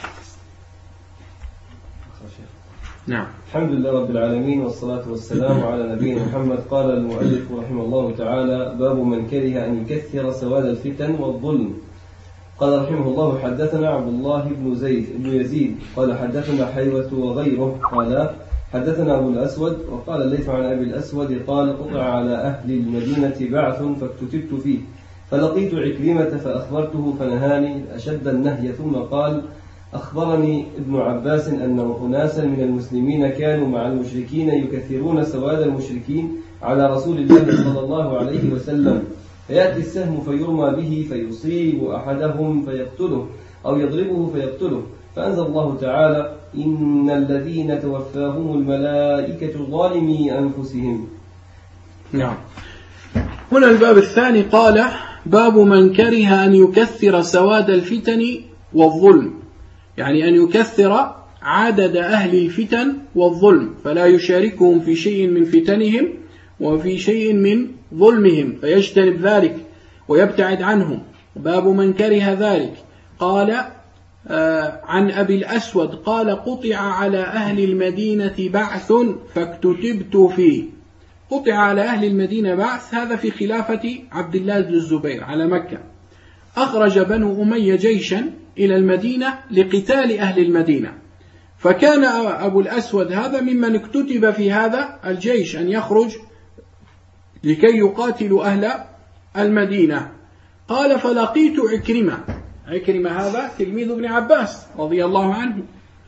نعم. الحمد لله رب العالمين، والصلاة والسلام على نبينا محمد. قال المؤلف رحمه الله تعالى: باب من كره أن يكثر سواد الفتن والظلم. قال رحمه الله: حدثنا عبد الله بن زيد بن يزيد قال حدثنا حيوة وغيره قال حدثنا أبو الأسود وقال الليث عن أبي الأسود قال: قطع على أهل المدينة بعث فاكتتبت فيه، فلقيت عكرمة فأخبرته فنهاني أشد النهي، ثم قال: أخبرني ابن عباس أن أناسا من المسلمين كانوا مع المشركين يكثرون سواد المشركين على رسول الله صلى الله عليه وسلم، فيأتي السهم فيرمى به فيصيب أحدهم فيقتله أو يضربه فيقتله، فأنزل الله تعالى: إن الذين توفاهم الملائكة ظالمي أنفسهم. نعم. هنا الباب الثاني قال: باب من كره أن يكثر سواد الفتن والظلم، يعني أن يكثر عدد أهل الفتن والظلم، فلا يشاركهم في شيء من فتنهم وفي شيء من ظلمهم، فيجتنب ذلك ويبتعد عنهم. باب من كره ذلك. قال آه عن أبي الأسود قال: قطع على أهل المدينة بعث فاكتتبت فيه. قطع على أهل المدينة بعث، هذا في خلافة عبد الله بن الزبير على مكة. أخرج بنو أمية جيشا إلى المدينة لقتال أهل المدينة، فكان أبو الأسود هذا ممن اكتتب في هذا الجيش أن يخرج لكي يقاتلوا أهل المدينة. قال: فلقيت عكرمة. عكرمة هذا تلميذ ابن عباس رضي الله عنه.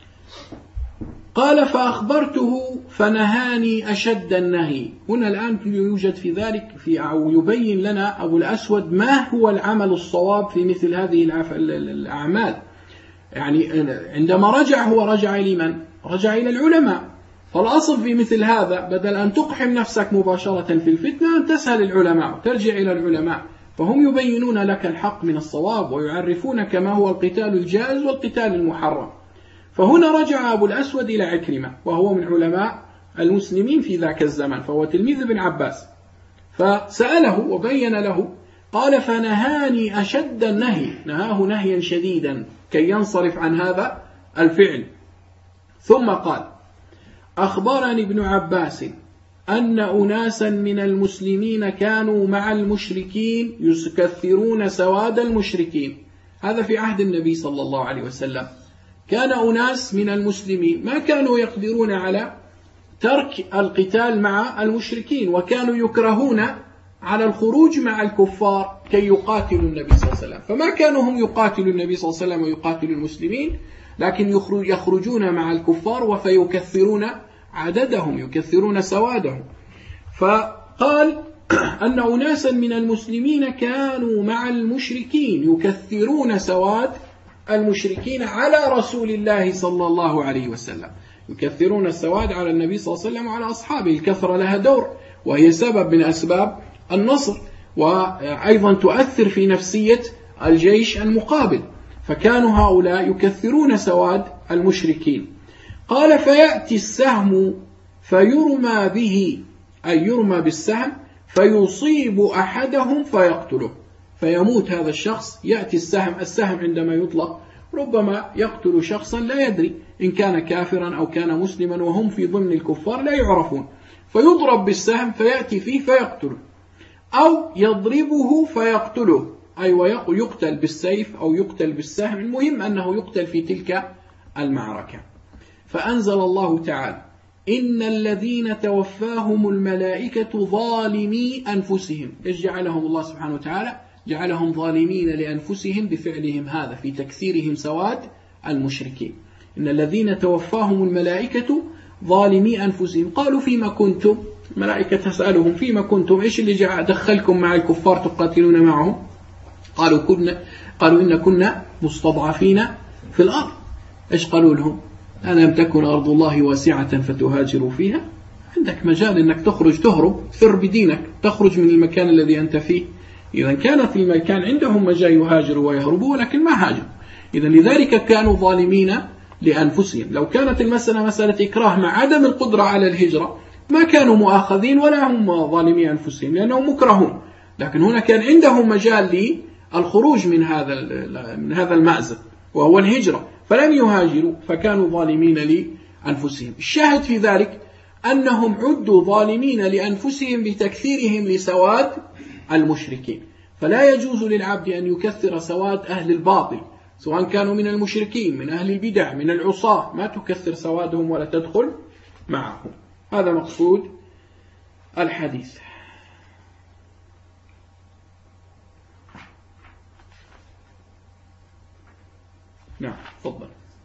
قال: فأخبرته فنهاني أشد النهي. هنا الآن يوجد في ذلك في أو يبين لنا أبو الأسود ما هو العمل الصواب في مثل هذه الأعمال. يعني عندما رجع هو رجع إلى من؟ رجع إلى العلماء. فالأصل في مثل هذا بدل أن تقحم نفسك مباشرة في الفتنة أن تسأل العلماء وترجع إلى العلماء، فهم يبينون لك الحق من الصواب ويعرفونك ما هو القتال الجائز والقتال المحرم. فهنا رجع أبو الأسود إلى عكرمة وهو من علماء المسلمين في ذاك الزمان، فهو تلميذ ابن عباس، فسأله وبين له. قال: فنهاني أشد النهي، نهاه نهيا شديدا كي ينصرف عن هذا الفعل. ثم قال: أخبرني ابن عباس أن أناسا من المسلمين كانوا مع المشركين يكثرون سواد المشركين. هذا في عهد النبي صلى الله عليه وسلم. كان أناس من المسلمين ما كانوا يقدرون على ترك القتال مع المشركين، وكانوا يكرهون على الخروج مع الكفار كي يقاتلوا النبي صلى الله عليه وسلم، فما كانوا هم يقاتلوا النبي صلى الله عليه وسلم ويقاتلوا المسلمين، لكن يخرجون مع الكفار وفيكثرون عددهم، يكثرون سوادهم. فقال: أن أناسا من المسلمين كانوا مع المشركين يكثرون سواد المشركين على رسول الله صلى الله عليه وسلم، يكثرون السواد على النبي صلى الله عليه وسلم وعلى أصحابه. الكثرة لها دور، وهي سبب من أسباب النصر، وأيضا تؤثر في نفسية الجيش المقابل. فكانوا هؤلاء يكثرون سواد المشركين. قال: فيأتي السهم فيرمى به، أي يرمى بالسهم فيصيب أحدهم فيقتله، فيموت هذا الشخص. يأتي السهم، السهم عندما يطلق ربما يقتل شخصا لا يدري إن كان كافرا أو كان مسلما، وهم في ضمن الكفار لا يعرفون، فيضرب بالسهم فيأتي فيه فيقتله، أو يضربه فيقتله، أي ويقتل بالسيف أو يقتل بالسهم، المهم أنه يقتل في تلك المعركة. فأنزل الله تعالى: إن الذين توفاهم الملائكة ظالمي أنفسهم. إيش جعلهم الله سبحانه وتعالى؟ جعلهم ظالمين لأنفسهم بفعلهم هذا في تكثيرهم سواد المشركين. إن الذين توفاهم الملائكة ظالمي أنفسهم. قالوا: فيما كنتم؟ الملائكة تسألهم: فيما كنتم؟ إيش اللي جاء دخلكم مع الكفار تقاتلون معهم؟ قالوا كنا قالوا إن كنا مستضعفين في الأرض. إيش قالوا لهم؟ ألم تكن أرض الله واسعة فتهاجروا فيها؟ عندك مجال أنك تخرج تهرب، فر بدينك، تخرج من المكان الذي أنت فيه. إذا كان في المكان عندهم مجال يهاجروا ويهربوا، ولكن ما هاجروا. إذا لذلك كانوا ظالمين لأنفسهم. لو كانت المسألة مسألة إكراه مع عدم القدرة على الهجرة ما كانوا مؤاخذين ولا هم ظالمي أنفسهم، لأنهم مكرهون. لكن هنا كان عندهم مجال للخروج من هذا من هذا المأزق وهو الهجرة، فلم يهاجروا فكانوا ظالمين لأنفسهم. الشاهد في ذلك أنهم عدوا ظالمين لأنفسهم بتكثيرهم لسواد المشركين. فلا يجوز للعبد أن يكثر سواد أهل الباطل، سواء كانوا من المشركين، من أهل البدع، من العصاة، ما تكثر سوادهم ولا تدخل معهم. هذا مقصود الحديث. نعم، تفضل.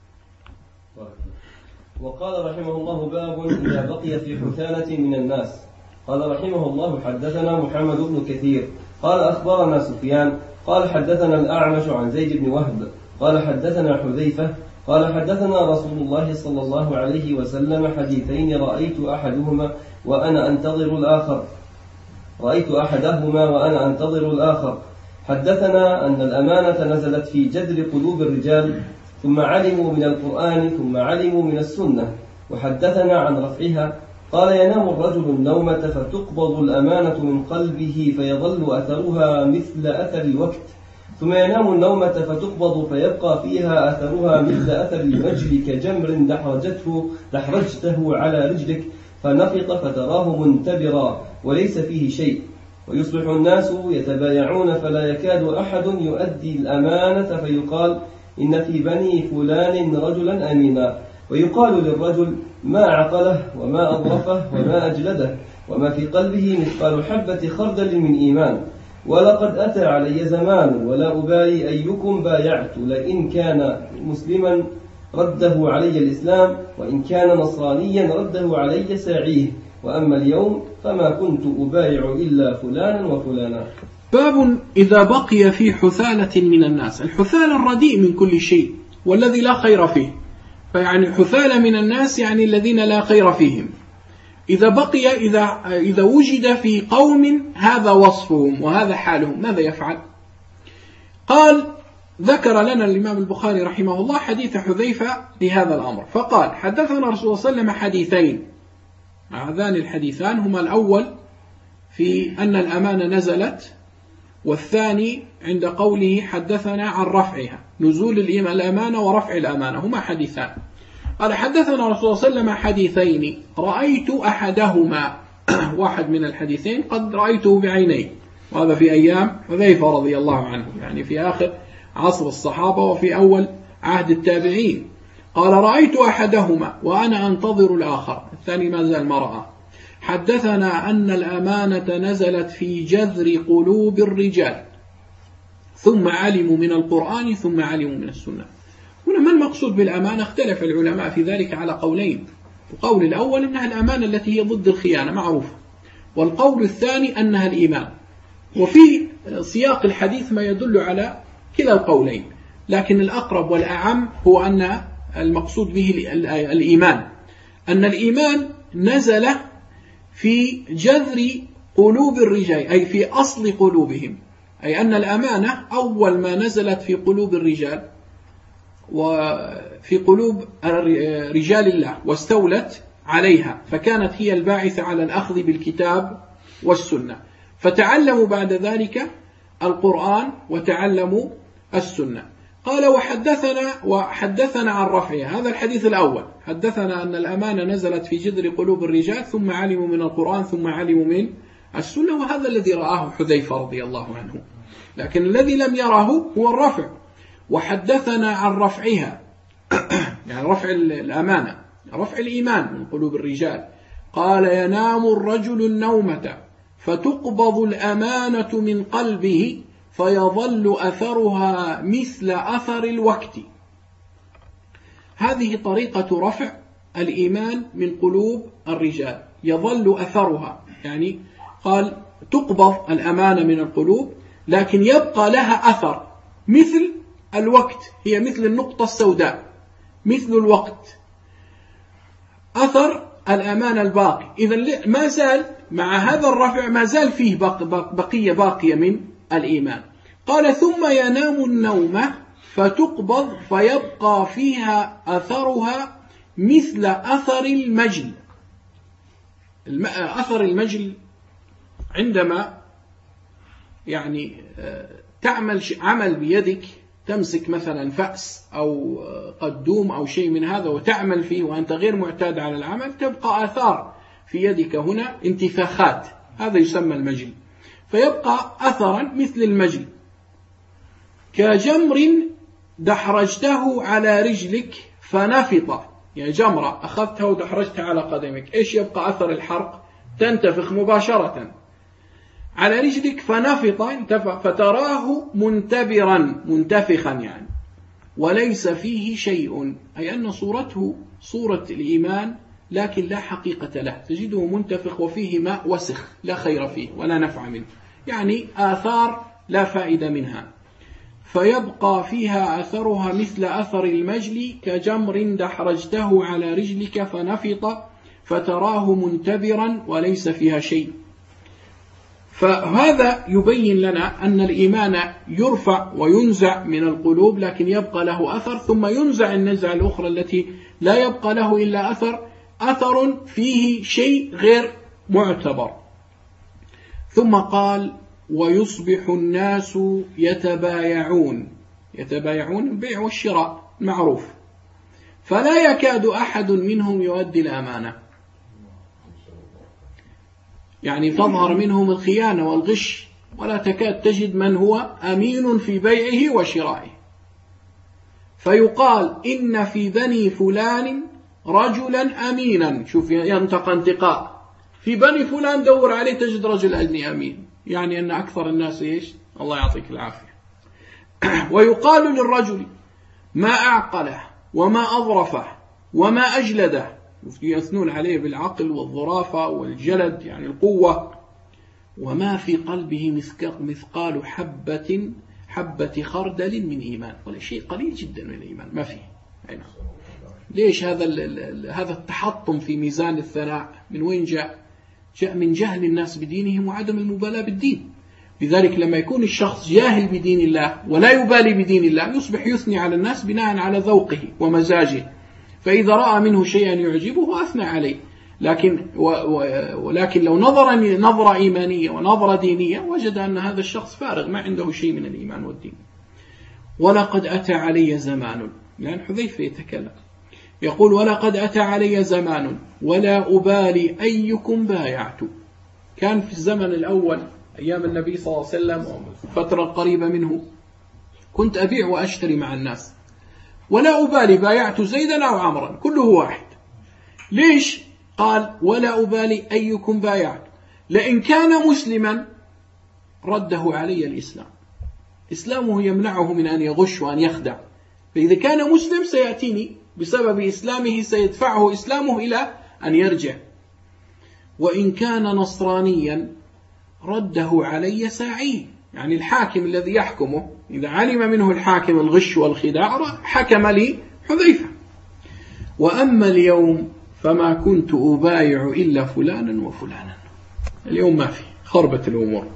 وقال رحمه الله: باب إذا بقي في حثالة من الناس. قال رحمه الله: حدثنا محمد بن كثير قال أخبرنا سفيان قال حدثنا الأعمش عن زيد بن وهب قال حدثنا حذيفة قال حدثنا رسول الله صلى الله عليه وسلم حديثين رأيت أحدهما وأنا أنتظر الآخر رأيت أحدهما وأنا أنتظر الآخر. حدثنا أن الأمانة نزلت في جذر قلوب الرجال، ثم علموا من القرآن، ثم علموا من السنة. وحدثنا عن رفعها قال: ينام الرجل النومة فتقبض الأمانة من قلبه فيظل أثرها مثل أثر الوقت، ثم ينام النومة فتقبض فيبقى فيها أثرها مثل أثر المجل كجمر دحرجته دحرجته على رجلك فنفط فتراه منتبرا وليس فيه شيء. ويصبح الناس يتبايعون فلا يكاد أحد يؤدي الأمانة فيقال: إن في بني فلان رجلا أمينا، ويقال للرجل: ما عقله وما أظرفه وما أجلده وما في قلبه مثقال حبة خردل من إيمان. ولقد أتى علي زمان ولا أبالي أيكم بايعت، لئن كان مسلما رده علي الإسلام، وإن كان نصرانيا رده علي ساعيه، وأما اليوم فما كنت أبايع إلا فلانا وفلانا. باب إذا بقي في حثالة من الناس. الحثالة الرديء من كل شيء والذي لا خير فيه، فيعني حثالة من الناس يعني الذين لا خير فيهم. إذا بقي إذا, إذا وجد في قوم هذا وصفهم وهذا حالهم ماذا يفعل؟ قال: ذكر لنا الإمام البخاري رحمه الله حديث حذيفة لهذا الأمر، فقال: حدثنا رسول الله صلى الله عليه وسلم حديثين. هذان الحديثان هما الأول في أن الأمانة نزلت، والثاني عند قوله حدثنا عن رفعها، نزول الأمانة ورفع الأمانة، هما حديثان. قال: حدثنا رسول الله صلى الله عليه وسلم حديثين رأيت أحدهما واحد من الحديثين قد رأيته بعيني، وهذا في أيام حذيفة رضي الله عنه، يعني في آخر عصر الصحابة وفي أول عهد التابعين. قال: رأيت أحدهما وأنا أنتظر الآخر، الثاني ما زال ما رأى. حدثنا أن الأمانة نزلت في جذر قلوب الرجال، ثم علموا من القرآن، ثم علموا من السنة. هنا ما المقصود بالأمانة؟ اختلف العلماء في ذلك على قولين. القول الأول أنها الأمانة التي هي ضد الخيانة معروفة، والقول الثاني أنها الإيمان. وفي سياق الحديث ما يدل على كلا القولين، لكن الأقرب والأعم هو أن المقصود به الإيمان، أن الإيمان نزل في جذر قلوب الرجال، أي في أصل قلوبهم، أي أن الأمانة أول ما نزلت في قلوب الرجال وفي قلوب رجال الله واستولت عليها، فكانت هي الباعثة على الأخذ بالكتاب والسنة، فتعلموا بعد ذلك القرآن وتعلموا السنة. قال وحدثنا وحدثنا عن رفعها، هذا الحديث الأول، حدثنا أن الأمانة نزلت في جذر قلوب الرجال ثم علموا من القرآن ثم علموا من السنة، وهذا الذي رآه حذيفة رضي الله عنه، لكن الذي لم يراه هو الرفع. وحدثنا عن رفعها يعني رفع الأمانة، رفع الإيمان من قلوب الرجال. قال ينام الرجل النومة فتقبض الأمانة من قلبه فيظل أثرها مثل أثر الوقت. هذه طريقة رفع الإيمان من قلوب الرجال، يظل أثرها، يعني قال تقبض الأمانة من القلوب لكن يبقى لها أثر مثل الوقت، هي مثل النقطة السوداء، مثل الوقت، أثر الأمانة الباقي. إذن ما زال مع هذا الرفع ما زال فيه بقية باقية من الإيمان. قال ثم ينام النومة فتقبض فيبقى فيها أثرها مثل أثر المجل. أثر المجل عندما يعني تعمل عمل بيدك، تمسك مثلا فأس أو قدوم أو شيء من هذا وتعمل فيه وأنت غير معتاد على العمل، تبقى آثار في يدك هنا، انتفاخات، هذا يسمى المجل، فيبقى أثرا مثل المجل. كجمر دحرجته على رجلك فنفط، يعني جمرة أخذتها ودحرجتها على قدمك، إيش يبقى أثر الحرق؟ تنتفخ مباشرة على رجلك، فنفط انتفخ، فتراه منتبرا منتفخا يعني وليس فيه شيء، أي أن صورته صورة الإيمان لكن لا حقيقة له، تجده منتفخ وفيه ماء وسخ لا خير فيه ولا نفع منه، يعني آثار لا فائدة منها. فيبقى فيها أثرها مثل أثر المجل كجمر دحرجته على رجلك فنفط فتراه منتبرا وليس فيها شيء. فهذا يبين لنا أن الإيمان يرفع وينزع من القلوب لكن يبقى له أثر، ثم ينزع النزعة الأخرى التي لا يبقى له إلا أثر، أثر فيه شيء غير معتبر. ثم قال ويصبح الناس يتبايعون، يتبايعون البيع والشراء معروف، فلا يكاد أحد منهم يؤدي الأمانة، يعني تظهر منهم الخيانة والغش، ولا تكاد تجد من هو أمين في بيعه وشرائه. فيقال إن في بني فلان رجلا أمينا، شوف ينتقى انتقاء، في بني فلان دور عليه تجد رجل أدني أمين، يعني أن أكثر الناس إيش؟ الله يعطيك العافية. ويقال للرجل ما أعقله وما أظرفه وما أجلده، يثنون عليه بالعقل والظرافة والجلد يعني القوة، وما في قلبه مثقال حبة حبة خردل من إيمان، ولا شيء قليل جدا من الإيمان ما فيه. أينا. ليش هذا هذا التحطم في ميزان الثناء؟ من وين جاء؟ جاء من جهل الناس بدينهم وعدم المبالاة بالدين. لذلك لما يكون الشخص جاهل بدين الله ولا يبالي بدين الله يصبح يثني على الناس بناء على ذوقه ومزاجه، فإذا رأى منه شيئا يعجبه أثنى عليه، لكن ولكن لو نظر نظرة إيمانية ونظرة دينية وجد أن هذا الشخص فارغ ما عنده شيء من الإيمان والدين. ولقد أتى علي زمان، لأن حذيفة يتكلم يقول ولقد أتى علي زمان ولا أبالي أيكم بايعت. كان في الزمن الأول أيام النبي صلى الله عليه وسلم فترة قريبة منه كنت أبيع وأشتري مع الناس ولا أبالي بايعت زيدا أو عمرا كله واحد. ليش؟ قال ولا أبالي أيكم بايعت، لئن كان مسلما رده علي الإسلام، إسلامه يمنعه من أن يغش وأن يخدع، فإذا كان مسلم سيأتيني بسبب إسلامه سيدفعه إسلامه إلى أن يرجع. وإن كان نصرانيا رده علي ساعيه. يعني الحاكم الذي يحكمه إذا علم منه الحاكم الغش والخداع حكم لي حذيفة. وأما اليوم فما كنت أبايع إلا فلانا وفلانا. اليوم ما في، خربت الأمور.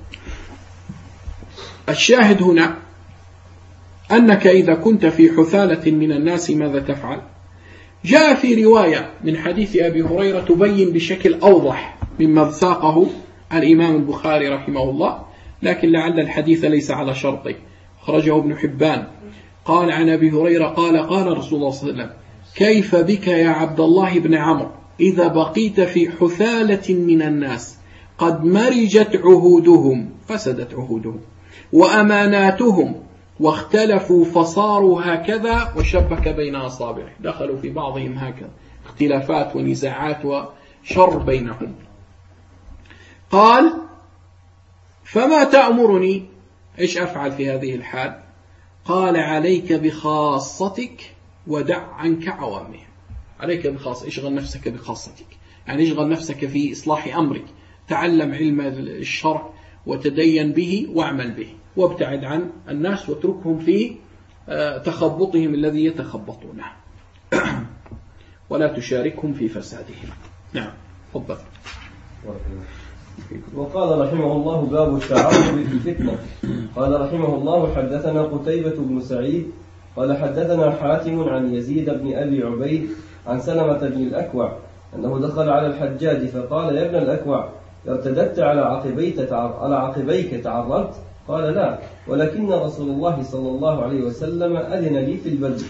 الشاهد هنا أنك إذا كنت في حثالة من الناس ماذا تفعل؟ جاء في رواية من حديث أبي هريرة تبين بشكل أوضح مما ساقه الإمام البخاري رحمه الله، لكن لعل الحديث ليس على شرطه، خرجه ابن حبان. قال عن أبي هريرة قال قال رسول الله صلى الله عليه وسلم: كيف بك يا عبد الله بن عمرو إذا بقيت في حثالة من الناس قد مرجت عهودهم، فسدت عهودهم وأماناتهم واختلفوا فصاروا هكذا، وشبك بين أصابعه، دخلوا في بعضهم هكذا، اختلافات ونزاعات وشر بينهم. قال: فما تأمرني؟ إيش أفعل في هذه الحال؟ قال: عليك بخاصتك ودع عنك عوامهم. عليك بخاص، اشغل نفسك بخاصتك، يعني اشغل نفسك في إصلاح أمرك، تعلم علم الشرع وتدين به واعمل به، وابتعد عن الناس واتركهم في تخبطهم الذي يتخبطونه ولا تشاركهم في فسادهم. نعم، تفضل. وقال رحمه الله: باب التعرض في الفتنة. قال رحمه الله: حدثنا قتيبة بن سعيد قال حدثنا حاتم عن يزيد بن أبي عبيد عن سلمة بن الأكوع أنه دخل على الحجاج فقال: يا ابن الأكوع، ارتدت على عقبيك على عقبيك تعرضت؟ قال: لا، ولكن رسول الله صلى الله عليه وسلم أذن لي في البلد.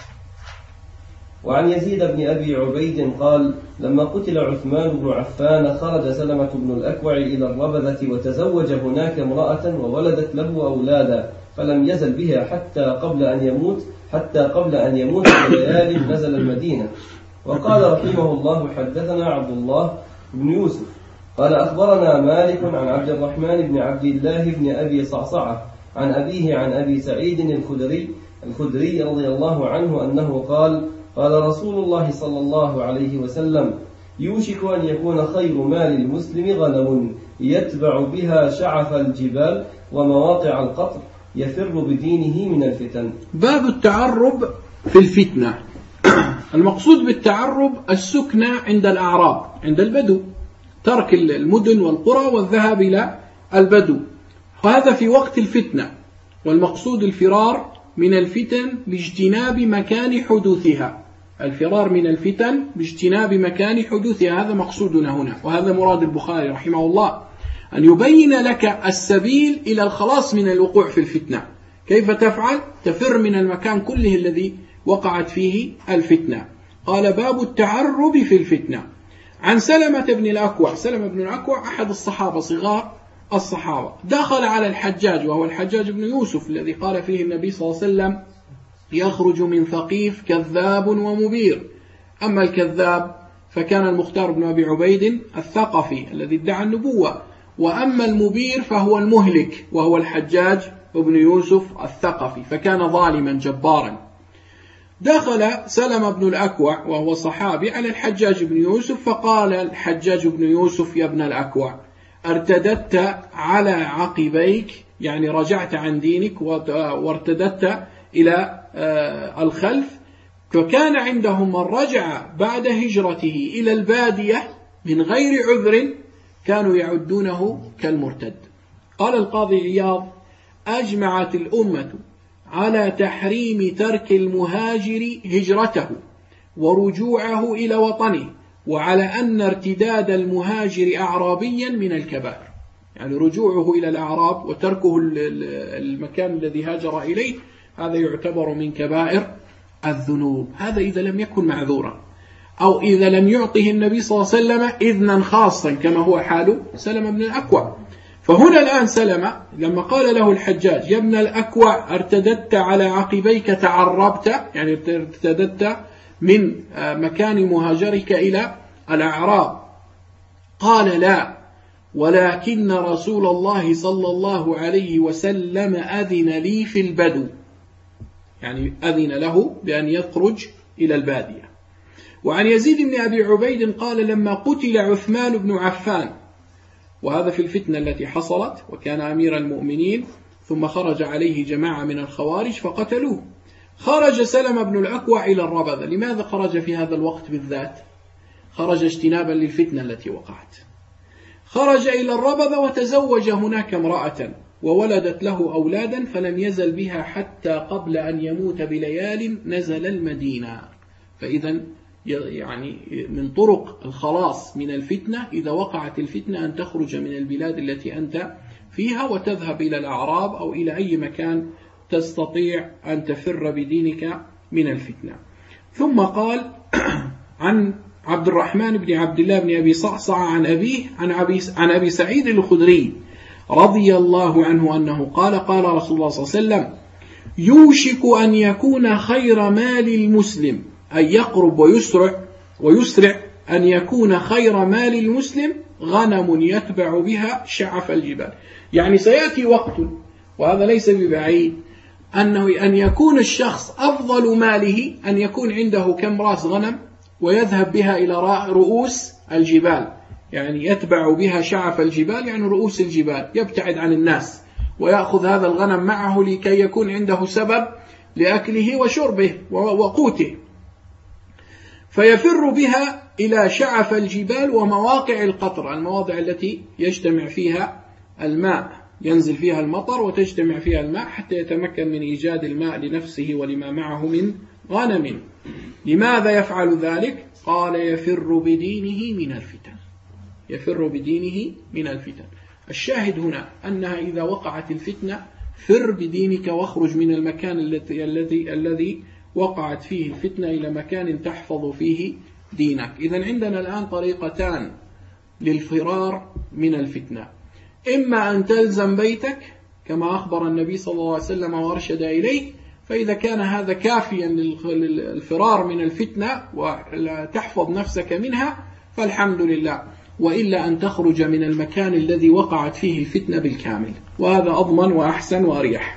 وعن يزيد بن أبي عبيد قال: لما قتل عثمان بن عفان خرج سلمة بن الأكوع إلى الربذة وتزوج هناك امرأة وولدت له أولادا، فلم يزل بها حتى قبل أن يموت حتى قبل أن يموت بليال نزل المدينة. وقال رحمه الله: حدثنا عبد الله بن يوسف قال أخبرنا مالك عن عبد الرحمن بن عبد الله بن أبي صعصعة عن أبيه عن أبي سعيد الخدري الخدري رضي الله عنه أنه قال: قال رسول الله صلى الله عليه وسلم: يوشك أن يكون خير مال المسلم غنم يتبع بها شعف الجبال ومواقع القطر يفر بدينه من الفتن. باب التعرب في الفتنة. المقصود بالتعرب السكنة عند الأعراب، عند البدو، ترك المدن والقرى والذهاب إلى البدو، وهذا في وقت الفتنة. والمقصود الفرار من الفتن باجتناب مكان حدوثها، الفرار من الفتن باجتناب مكان حدوثها، هذا مقصودنا هنا، وهذا مراد البخاري رحمه الله، أن يبين لك السبيل إلى الخلاص من الوقوع في الفتنة. كيف تفعل؟ تفر من المكان كله الذي وقعت فيه الفتنة. قال: باب التعرب في الفتنة. عن سلمة بن الأكوع، سلمة بن الأكوع أحد الصحابة صغار الصحابة، دخل على الحجاج، وهو الحجاج بن يوسف الذي قال فيه النبي صلى الله عليه وسلم: يخرج من ثقيف كذاب ومبير. أما الكذاب فكان المختار بن أبي عبيد الثقفي الذي ادعى النبوة، وأما المبير فهو المهلك وهو الحجاج بن يوسف الثقفي، فكان ظالما جبارا. دخل سلمة بن الأكوع وهو صحابي على الحجاج بن يوسف، فقال الحجاج بن يوسف: يا ابن الأكوع، ارتدت على عقبيك، يعني رجعت عن دينك وارتدت إلى الخلف. فكان عندهم من رجع بعد هجرته إلى البادية من غير عذر كانوا يعدونه كالمرتد. قال القاضي عياض: أجمعت الأمة على تحريم ترك المهاجر هجرته ورجوعه إلى وطنه، وعلى أن ارتداد المهاجر أعرابيا من الكبائر، يعني رجوعه إلى الأعراب وتركه المكان الذي هاجر إليه هذا يعتبر من كبائر الذنوب، هذا إذا لم يكن معذورا، أو إذا لم يعطه النبي صلى الله عليه وسلم إذنا خاصا كما هو حال سلمة بن الأكوع. فهنا الآن سلمة لما قال له الحجاج: يا ابن الأكوع، ارتدت على عقبيك تعربت، يعني ارتدت من مكان مهاجرك إلى الأعراب، قال: لا، ولكن رسول الله صلى الله عليه وسلم أذن لي في البدو، يعني أذن له بأن يخرج إلى البادية. وعن يزيد بن أبي عبيد قال لما قتل عثمان بن عفان، وهذا في الفتنة التي حصلت وكان أمير المؤمنين، ثم خرج عليه جماعة من الخوارج فقتلوه، خرج سلم بن الأكوع إلى الربذة. لماذا خرج في هذا الوقت بالذات؟ خرج اجتنابا للفتنة التي وقعت. خرج إلى الربذة وتزوج هناك امرأة وولدت له أولادا، فلم يزل بها حتى قبل أن يموت بليال نزل المدينة. فإذا يعني من طرق الخلاص من الفتنة إذا وقعت الفتنة أن تخرج من البلاد التي أنت فيها وتذهب إلى الأعراب أو إلى أي مكان تستطيع أن تفر بدينك من الفتنة. ثم قال عن عبد الرحمن بن عبد الله بن أبي صعصع عن أبيه عن أبي, عن أبي سعيد الخدري رضي الله عنه أنه قال قال رسول الله صلى الله عليه وسلم: يوشك أن يكون خير مال المسلم أن يقرب ويسرع ويسرع أن يكون خير مال المسلم غنم يتبع بها شعف الجبال. يعني سيأتي وقت، وهذا ليس ببعيد، أنه أن يكون الشخص أفضل ماله أن يكون عنده كم راس غنم ويذهب بها إلى رؤوس الجبال، يعني يتبع بها شعف الجبال، يعني رؤوس الجبال، يبتعد عن الناس ويأخذ هذا الغنم معه لكي يكون عنده سبب لأكله وشربه وقوته، فيفر بها إلى شعف الجبال ومواقع القطر، المواضع التي يجتمع فيها الماء، ينزل فيها المطر وتجتمع فيها الماء حتى يتمكن من إيجاد الماء لنفسه ولما معه من غنم. لماذا يفعل ذلك؟ قال: يفر بدينه من الفتن. يفر بدينه من الفتن. الشاهد هنا أنها إذا وقعت الفتنة فر بدينك واخرج من المكان الذي الذي الذي وقعت فيه الفتنة إلى مكان تحفظ فيه دينك. إذن عندنا الآن طريقتان للفرار من الفتنة: إما أن تلزم بيتك كما أخبر النبي صلى الله عليه وسلم وأرشد إليه، فإذا كان هذا كافيا للفرار من الفتنة وتحفظ نفسك منها فالحمد لله، وإلا أن تخرج من المكان الذي وقعت فيه الفتنة بالكامل، وهذا أضمن وأحسن وأريح.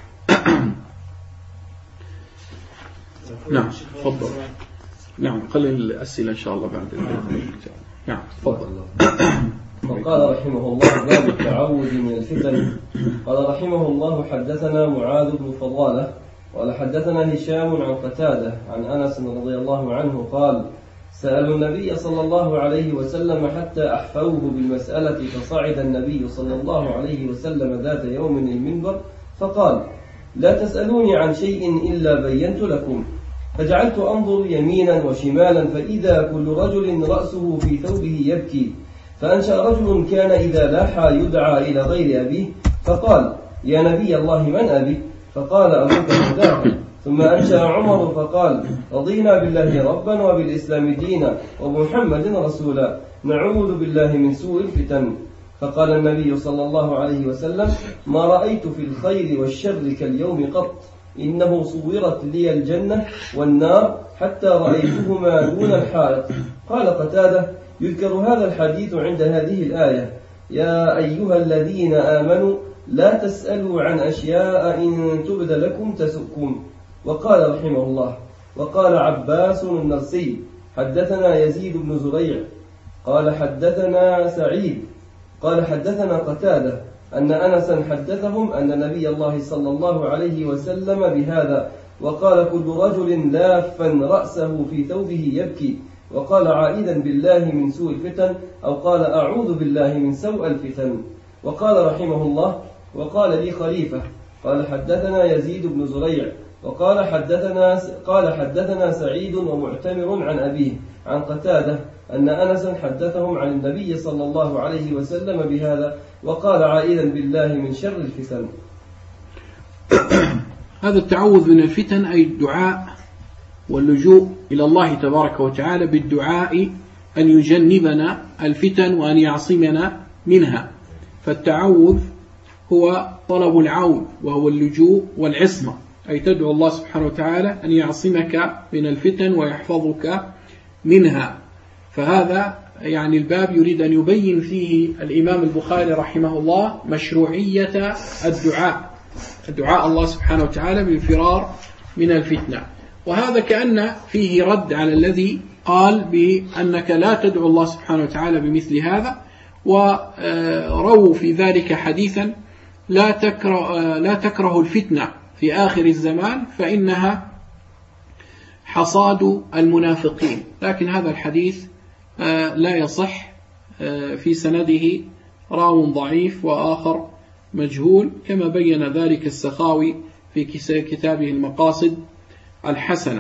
نعم تفضل. نعم قل الأسئلة إن شاء الله بعد. نعم تفضل. وقال رحمه الله: باب التعوذ من الفتن. قال رحمه الله: حدثنا معاذ بن فضالة قال حدثنا هشام عن قتادة عن أنس رضي الله عنه قال: سألوا النبي صلى الله عليه وسلم حتى أحفوه بالمسألة، فصعد النبي صلى الله عليه وسلم ذات يوم المنبر فقال: لا تسألوني عن شيء إلا بينت لكم. فجعلت أنظر يمينا وشمالا فإذا كل رجل رأسه في ثوبه يبكي. فأنشأ رجل كان إذا لاح يدعى إلى غير أبيه فقال: يا نبي الله من أبي؟ فقال: أبوك حذافة. ثم أنشأ عمر فقال: رضينا بالله ربا وبالإسلام دينا وبمحمد رسولا نعوذ بالله من سوء الفتن. فقال النبي صلى الله عليه وسلم: ما رأيت في الخير والشر كاليوم قط، إنه صورت لي الجنة والنار حتى رأيتهما دون الحائط. قال قتادة: يذكر هذا الحديث عند هذه الآية: يا أيها الذين آمنوا لا تسألوا عن أشياء إن تبد لكم تسؤكم. وقال رحمه الله: وقال عباس النرسي: حدثنا يزيد بن زريع قال حدثنا سعيد قال حدثنا قتادة أن أنسا حدثهم أن نبي الله صلى الله عليه وسلم بهذا، وقال: كل رجل لافا رأسه في ثوبه يبكي. وقال: عائدا بالله من سوء الفتن، أو قال: أعوذ بالله من سوء الفتن. وقال رحمه الله: وقال لي خليفة قال حدثنا يزيد بن زريع وقال حدثنا قال حدثنا سعيد ومعتمر عن أبيه عن قتادة أن أنسا حدثهم عن النبي صلى الله عليه وسلم بهذا، وقال: عائدا بالله من شر الفتن. هذا التعوذ من الفتن أي الدعاء واللجوء إلى الله تبارك وتعالى بالدعاء أن يجنبنا الفتن وأن يعصمنا منها. فالتعوذ هو طلب العون وهو اللجوء والعصمة، أي تدعو الله سبحانه وتعالى أن يعصمك من الفتن ويحفظك منها. فهذا يعني الباب يريد أن يبين فيه الإمام البخاري رحمه الله مشروعية الدعاء الدعاء الله سبحانه وتعالى بالفرار من الفتنة. وهذا كأن فيه رد على الذي قال بأنك لا تدعو الله سبحانه وتعالى بمثل هذا، ورووا في ذلك حديثا لا تكره, لا تكره الفتنة في آخر الزمان فإنها حصاد المنافقين. لكن هذا الحديث لا يصح، في سنده راو ضعيف وآخر مجهول، كما بين ذلك السخاوي في كتابه المقاصد الحسنة.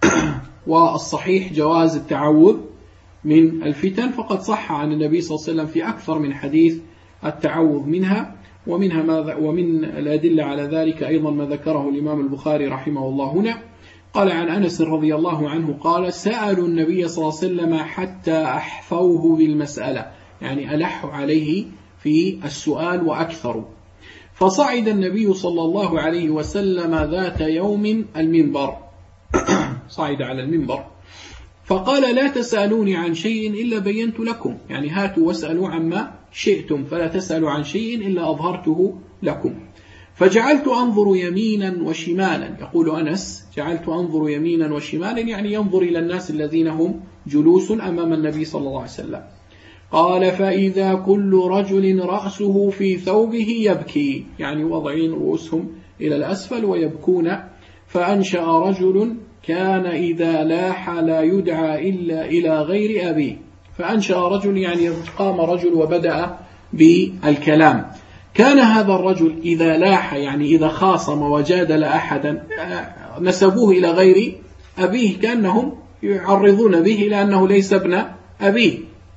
والصحيح جواز التعوذ من الفتن، فقد صح عن النبي صلى الله عليه وسلم في أكثر من حديث التعوذ منها، ومنها ما ومن الأدلة على ذلك أيضا ما ذكره الإمام البخاري رحمه الله هنا. قال عن أنس رضي الله عنه قال: سألوا النبي صلى الله عليه وسلم حتى أحفوه بالمسألة، يعني ألحوا عليه في السؤال وأكثروا. فصعد النبي صلى الله عليه وسلم ذات يوم المنبر صعد على المنبر فقال: لا تسألوني عن شيء إلا بينت لكم، يعني هاتوا واسألوا عما شئتم، فلا تسألوا عن شيء إلا أظهرته لكم. فجعلت أنظر يمينا وشمالا، يقول أنس: جعلت أنظر يمينا وشمالا، يعني ينظر إلى الناس الذين هم جلوس أمام النبي صلى الله عليه وسلم. قال: فإذا كل رجل رأسه في ثوبه يبكي، يعني وضعين رؤوسهم إلى الأسفل ويبكون. فأنشأ رجل كان إذا لاح لا يدعى إلا إلى غير أبيه. فأنشأ رجل يعني قام رجل وبدأ بالكلام. كان هذا الرجل إذا لاح يعني إذا خاصم وجادل أحدا نسبوه إلى غير أبيه، كأنهم يعرضون به لأنه ليس ابن أبيه.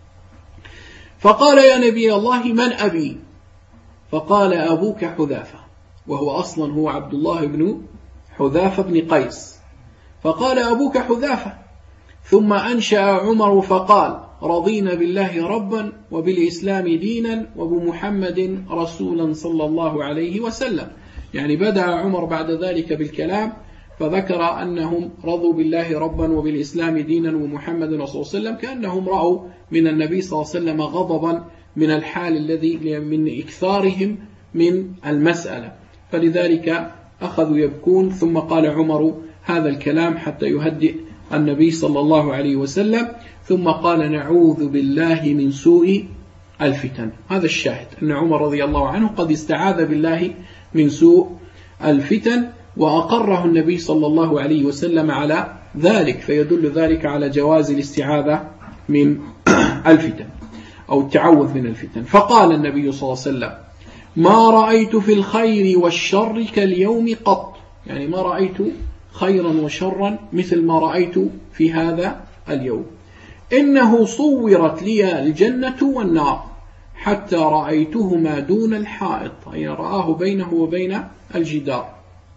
فقال: يا نبي الله من أبي؟ فقال: أبوك حذافة، وهو أصلا هو عبد الله بن حذافة بن قيس. فقال: أبوك حذافة. ثم أنشأ عمر فقال: رضينا بالله ربا وبالإسلام دينا وبمحمد رسولا صلى الله عليه وسلم. يعني بدأ عمر بعد ذلك بالكلام، فذكر أنهم رضوا بالله ربا وبالإسلام دينا ومحمد رسول الله صلى الله عليه وسلم، كأنهم رأوا من النبي صلى الله عليه وسلم غضبا من الحال الذي من إكثارهم من المسألة، فلذلك أخذوا يبكون. ثم قال عمر هذا الكلام حتى يهدئ النبي صلى الله عليه وسلم، ثم قال: نعوذ بالله من سوء الفتن. هذا الشاهد أن عمر رضي الله عنه قد استعاذ بالله من سوء الفتن، وأقره النبي صلى الله عليه وسلم على ذلك، فيدل ذلك على جواز الاستعاذة من الفتن أو التعوذ من الفتن. فقال النبي صلى الله عليه وسلم: ما رأيت في الخير والشر كاليوم قط، يعني ما رأيت خيرا وشرا مثل ما رأيت في هذا اليوم. إنه صورت لي الجنة والنار حتى رأيتهما دون الحائط، أي رآه بينه وبين الجدار.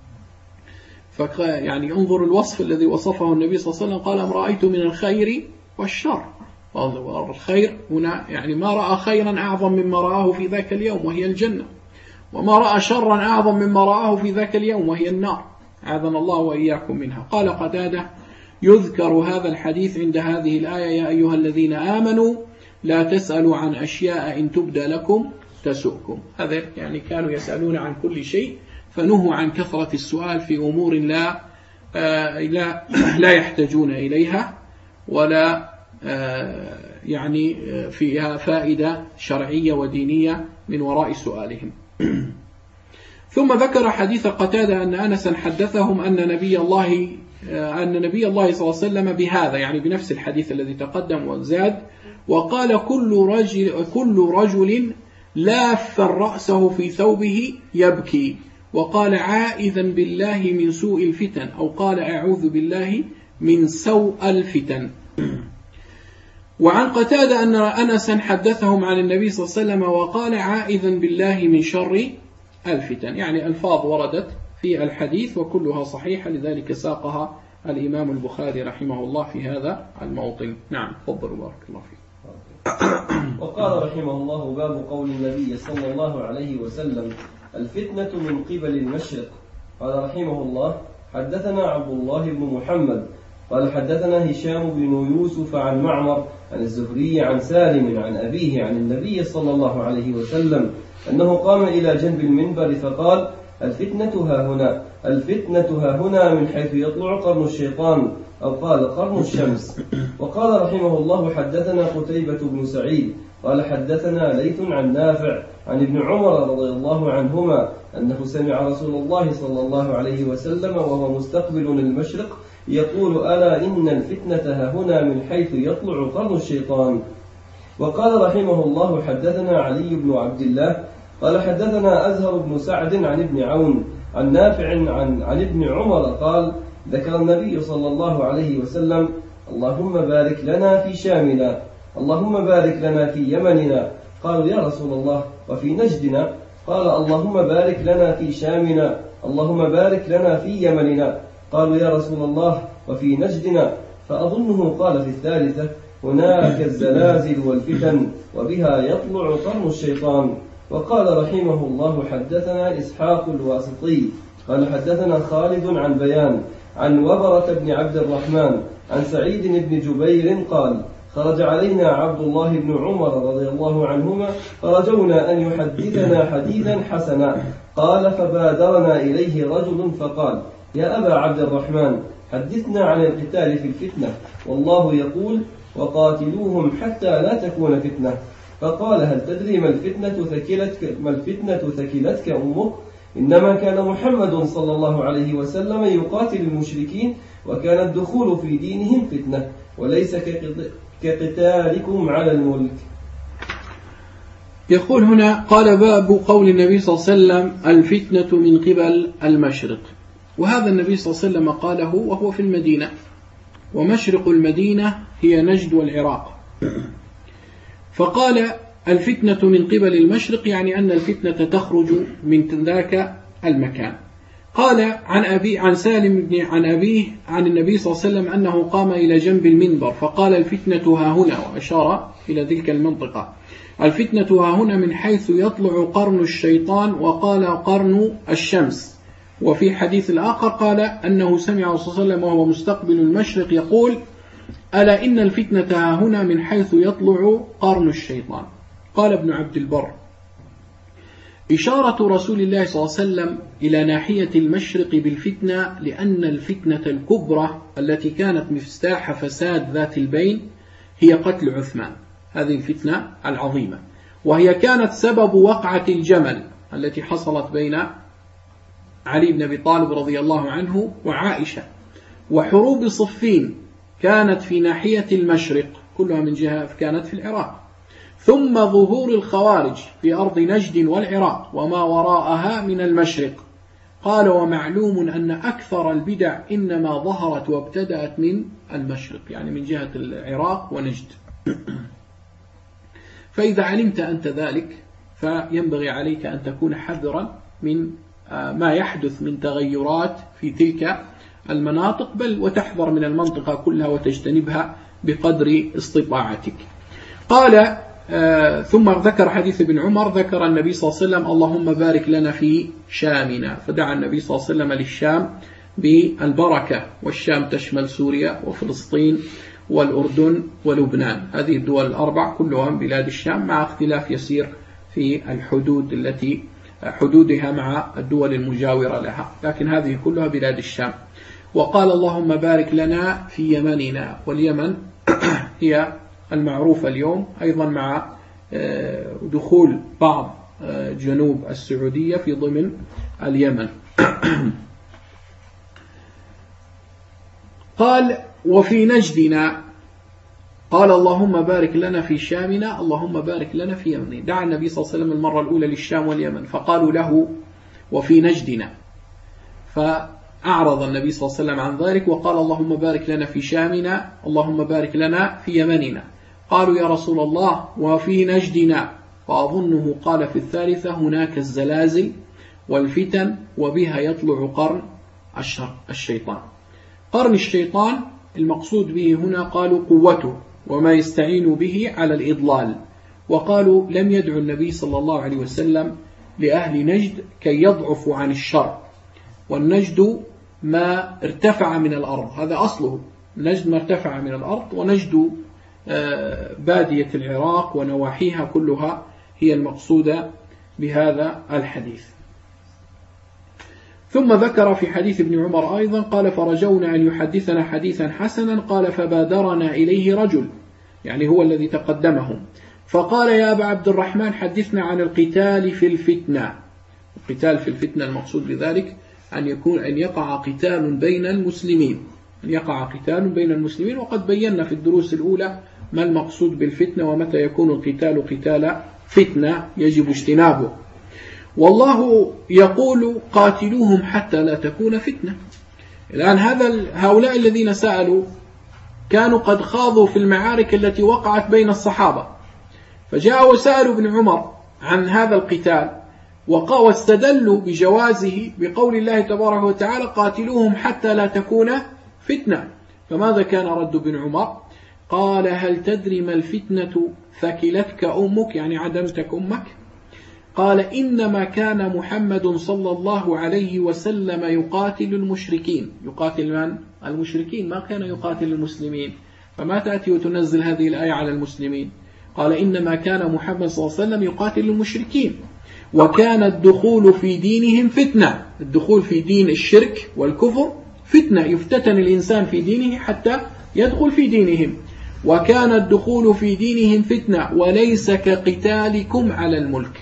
يعني انظر الوصف الذي وصفه النبي صلى الله عليه وسلم، قال: ما رأيت من الخير والشر. الخير هنا يعني ما رأى خيرا أعظم مما رآه في ذاك اليوم وهي الجنة، وما رأى شرا أعظم مما رآه في ذاك اليوم وهي النار، عاذنا الله وإياكم منها. قال قتادة: يذكر هذا الحديث عند هذه الآية: يا أيها الذين آمنوا لا تسألوا عن أشياء إن تبدى لكم تسؤكم. هذا يعني كانوا يسألون عن كل شيء، فنهوا عن كثرة السؤال في أمور لا آه لا, لا يحتاجون إليها ولا آه يعني فيها فائدة شرعية ودينية من وراء سؤالهم. ثم ذكر حديث قتادة أن أنسا حدثهم أن نبي الله أن نبي الله صلى الله عليه وسلم بهذا، يعني بنفس الحديث الذي تقدم وزاد، وقال: كل رجل كل رجل لاف رأسه في ثوبه يبكي، وقال: عائذا بالله من سوء الفتن، أو قال: أعوذ بالله من سوء الفتن. وعن قتادة أن أنسا حدثهم عن النبي صلى الله عليه وسلم وقال: عائذا بالله من شر الفتن. يعني ألفاظ وردت في الحديث وكلها صحيحة، لذلك ساقها الإمام البخاري رحمه الله في هذا الموطن. نعم، تفضل بارك الله فيك. وقال رحمه الله: باب قول النبي صلى الله عليه وسلم: الفتنة من قبل المشرق. قال رحمه الله: حدثنا عبد الله بن محمد قال حدثنا هشام بن يوسف عن معمر عن الزهري عن سالم عن أبيه عن النبي صلى الله عليه وسلم أنه قام إلى جنب المنبر فقال: الفتنة ها هنا، الفتنة ها هنا، من حيث يطلع قرن الشيطان، أو قال قرن الشمس. وقال رحمه الله حدثنا قتيبة بن سعيد قال حدثنا ليث عن نافع عن ابن عمر رضي الله عنهما أنه سمع رسول الله صلى الله عليه وسلم وهو مستقبل المشرق يقول ألا إن الفتنة هنا من حيث يطلع قرن الشيطان. وقال رحمه الله حدثنا علي بن عبد الله قال حدثنا أزهر بن سعد عن ابن عون عن نافع عن, عن ابن عمر قال ذكر النبي صلى الله عليه وسلم اللهم بارك لنا في شامنا اللهم بارك لنا في يمننا. قالوا يا رسول الله وفي نجدنا؟ قال اللهم بارك لنا في شامنا اللهم بارك لنا في يمننا. قالوا يا رسول الله وفي نجدنا؟ فأظنه قال في الثالثة هناك الزلازل والفتن وبها يطلع قرن الشيطان. وقال رحمه الله حدثنا إسحاق الواسطي قال حدثنا خالد عن بيان عن وبرة بن عبد الرحمن عن سعيد بن جبير قال خرج علينا عبد الله بن عمر رضي الله عنهما فرجونا أن يحدثنا حديثا حسنا. قال فبادرنا إليه رجل فقال يا أبا عبد الرحمن حدثنا عن القتال في الفتنة والله يقول وقاتلوهم حتى لا تكون فتنة. فقال هل تدري ما الفتنة ثكلتك, ما الفتنة ثكلتك أمك؟ إنما كان محمد صلى الله عليه وسلم يقاتل المشركين وكان الدخول في دينهم فتنة وليس كقتالكم على الملك. يقول هنا قال باب قول النبي صلى الله عليه وسلم الفتنة من قبل المشرق. وهذا النبي صلى الله عليه وسلم قاله وهو في المدينة، ومشرق المدينة هي نجد والعراق. فقال الفتنة من قبل المشرق يعني أن الفتنة تخرج من ذاك المكان. قال عن أبي عن سالم بن عن أبيه عن النبي صلى الله عليه وسلم أنه قام إلى جنب المنبر فقال الفتنة ها هنا، وأشار إلى تلك المنطقة. الفتنة ها هنا من حيث يطلع قرن الشيطان، وقال قرن الشمس. وفي حديث الآخر قال أنه سمع صلى الله عليه وسلم وهو مستقبل المشرق يقول ألا إن الفتنة ها هنا من حيث يطلع قرن الشيطان. قال ابن عبد البر إشارة رسول الله صلى الله عليه وسلم إلى ناحية المشرق بالفتنة لأن الفتنة الكبرى التي كانت مفتاح فساد ذات البين هي قتل عثمان، هذه الفتنة العظيمة، وهي كانت سبب وقعة الجمل التي حصلت بين علي بن أبي طالب رضي الله عنه وعائشة. وحروب صفين كانت في ناحية المشرق كلها من جهة كانت في العراق. ثم ظهور الخوارج في أرض نجد والعراق وما وراءها من المشرق. قال ومعلوم أن أكثر البدع إنما ظهرت وابتدأت من المشرق، يعني من جهة العراق ونجد. فإذا علمت أنت ذلك فينبغي عليك أن تكون حذرا من ما يحدث من تغيرات في تلك المناطق، بل وتحذر من المنطقة كلها وتجتنبها بقدر استطاعتك. قال آه ثم ذكر حديث ابن عمر، ذكر النبي صلى الله عليه وسلم اللهم بارك لنا في شامنا، فدعا النبي صلى الله عليه وسلم للشام بالبركة، والشام تشمل سوريا وفلسطين والأردن ولبنان، هذه الدول الأربع كلها من بلاد الشام مع اختلاف يسير في الحدود التي حدودها مع الدول المجاورة لها، لكن هذه كلها بلاد الشام. وقال اللهم بارك لنا في يمننا، واليمن هي المعروفة اليوم أيضا مع دخول بعض جنوب السعودية في ضمن اليمن. قال وفي نجدنا، قال اللهم بارك لنا في شامنا اللهم بارك لنا في يمننا. دعا النبي صلى الله عليه وسلم المرة الأولى للشام واليمن فقالوا له وفي نجدنا، فأعرض النبي صلى الله عليه وسلم عن ذلك وقال اللهم بارك لنا في شامنا اللهم بارك لنا في يمننا. قالوا يا رسول الله وفي نجدنا، فأظنه قال في الثالثة هناك الزلازل والفتن وبها يطلع قرن الشيطان. قرن الشيطان المقصود به هنا قالوا قوته وما يستعين به على الإضلال. وقالوا لم يدعو النبي صلى الله عليه وسلم لأهل نجد كي يضعفوا عن الشر، والنجد ما ارتفع من الأرض، هذا أصله، نجد ما ارتفع من الأرض، ونجد بادية العراق ونواحيها كلها هي المقصودة بهذا الحديث. ثم ذكر في حديث ابن عمر أيضا قال فرجونا أن يحدثنا حديثا حسنا قال فبادرنا إليه رجل، يعني هو الذي تقدمهم، فقال يا أبا عبد الرحمن حدثنا عن القتال في الفتنة. القتال في الفتنة المقصود بذلك أن يكون أن يقع قتال بين المسلمين، أن يقع قتال بين المسلمين، وقد بينا في الدروس الأولى ما المقصود بالفتنة ومتى يكون القتال قتال فتنة يجب اجتنابه. والله يقول قاتلوهم حتى لا تكون فتنة. الآن هذا هؤلاء الذين سألوا كانوا قد خاضوا في المعارك التي وقعت بين الصحابة، فجاءوا وسألوا ابن عمر عن هذا القتال واستدلوا بجوازه بقول الله تبارك وتعالى قاتلوهم حتى لا تكون فتنة. فماذا كان رد ابن عمر؟ قال هل تدري ما الفتنة ثكلتك أمك، يعني عدمتك أمك؟ قال إنما كان محمد صلى الله عليه وسلم يقاتل المشركين. يقاتل من؟ المشركين، ما كان يقاتل المسلمين، فما تأتي وتنزل هذه الآية على المسلمين. قال إنما كان محمد صلى الله عليه وسلم يقاتل المشركين، وكان الدخول في دينهم فتنة. الدخول في دين الشرك والكفر فتنة، يفتتن الإنسان في دينه حتى يدخل في دينهم. وكان الدخول في دينهم فتنة وليس كقتالكم على الملك.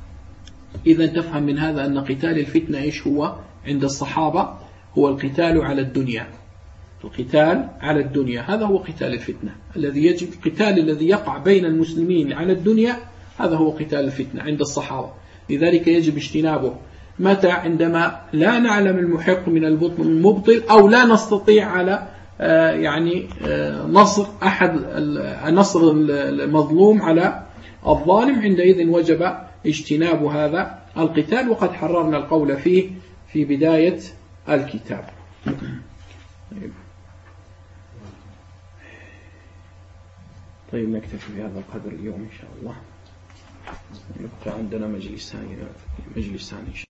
إذا تفهم من هذا أن قتال الفتنة إيش هو عند الصحابة؟ هو القتال على الدنيا. القتال على الدنيا هذا هو قتال الفتنة الذي يجب، القتال الذي يقع بين المسلمين على الدنيا هذا هو قتال الفتنة عند الصحابة. لذلك يجب اجتنابه. متى؟ عندما لا نعلم المحق من المبطل أو لا نستطيع على يعني نصر أحد نصر المظلوم على الظالم، عندئذ وجب اجتناب هذا القتال، وقد حررنا القول فيه في بداية الكتاب. طيب نكتفي بهذا القدر اليوم إن شاء الله، نبقى عندنا مجلس ثاني مجلس ثاني إن شاء الله.